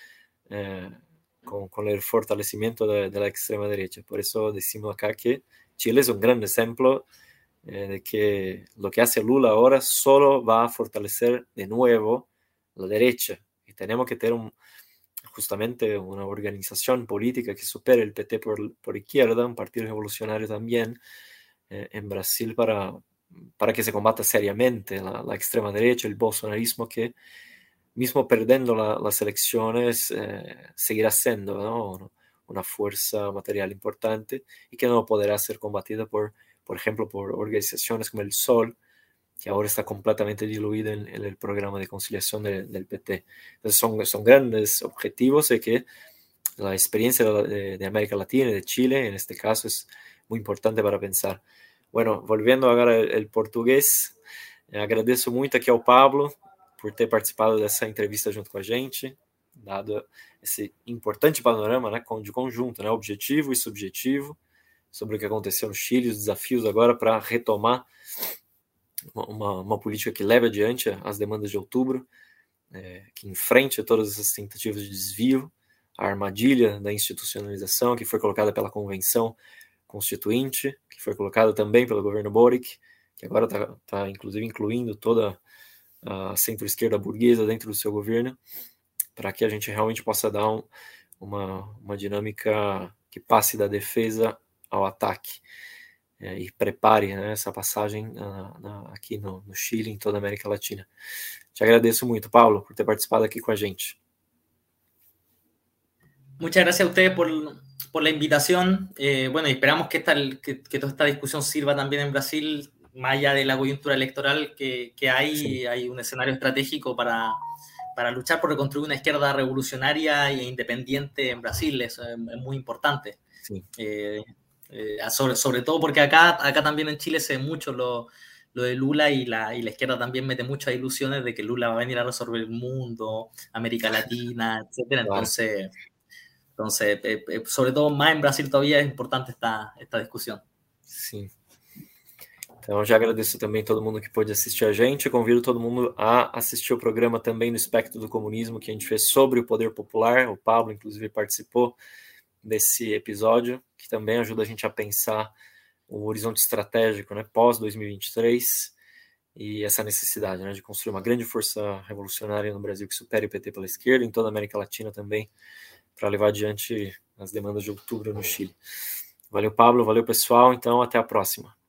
con el fortalecimiento de la extrema derecha. Por eso decimos acá que Chile es un gran ejemplo de que lo que hace Lula ahora solo va a fortalecer de nuevo la derecha. Y tenemos que tener justamente una organización política que supere el PT por izquierda, un partido revolucionario también en Brasil para que se combata seriamente la extrema derecha, el bolsonarismo que mismo perdiendo las elecciones seguirá siendo, ¿no?, una fuerza material importante y que no podrá ser combatida por ejemplo, por organizaciones como el SOL, que ahora está completamente diluida en el programa de conciliación del PT. Entonces son grandes objetivos y que la experiencia de América Latina y de Chile, en este caso, es muy importante para pensar. Bueno, volviendo agora el português, agradeço muito aqui ao Pablo por ter participado dessa entrevista junto com a gente, dado esse importante panorama, né, de conjunto, né, objetivo e subjetivo, sobre o que aconteceu no Chile, os desafios agora para retomar uma política que leve adiante as demandas de outubro, que enfrente todas essas tentativas de desvio, a armadilha da institucionalização que foi colocada pela Convenção Constituinte, que foi colocada também pelo governo Boric, que agora está inclusive incluindo toda a centro-esquerda burguesa dentro do seu governo, para que a gente realmente possa dar uma dinâmica que passe da defesa ao ataque e prepare, né, essa passagem aqui no Chile, em toda a América Latina. Te agradeço muito, Paulo, por ter participado aqui com a gente. Muchas gracias a ustedes por la invitación. Bueno, y esperamos que toda esta discusión sirva también en Brasil, más allá de la coyuntura electoral que hay, sí. Hay un escenario estratégico para luchar por reconstruir una izquierda revolucionaria e independiente en Brasil. Eso es muy importante. Sí. Sobre todo porque acá también en Chile se ve mucho lo de Lula y la izquierda también mete muchas ilusiones de que Lula va a venir a resolver el mundo, América Latina, etcétera. Entonces, sobre todo más en Brasil todavía es importante esta discussão. Sim. Então, já agradeço também todo mundo que pôde assistir a gente. Eu convido todo mundo a assistir o programa também no Espectro do Comunismo, que a gente fez sobre o poder popular. O Pablo, inclusive, participou desse episódio, que também ajuda a gente a pensar o horizonte estratégico, né, pós-2023 e essa necessidade, né, de construir uma grande força revolucionária no Brasil que supere o PT pela esquerda, em toda a América Latina também, para levar adiante as demandas de outubro no Chile. Valeu, Pablo, valeu, pessoal. Então, até a próxima.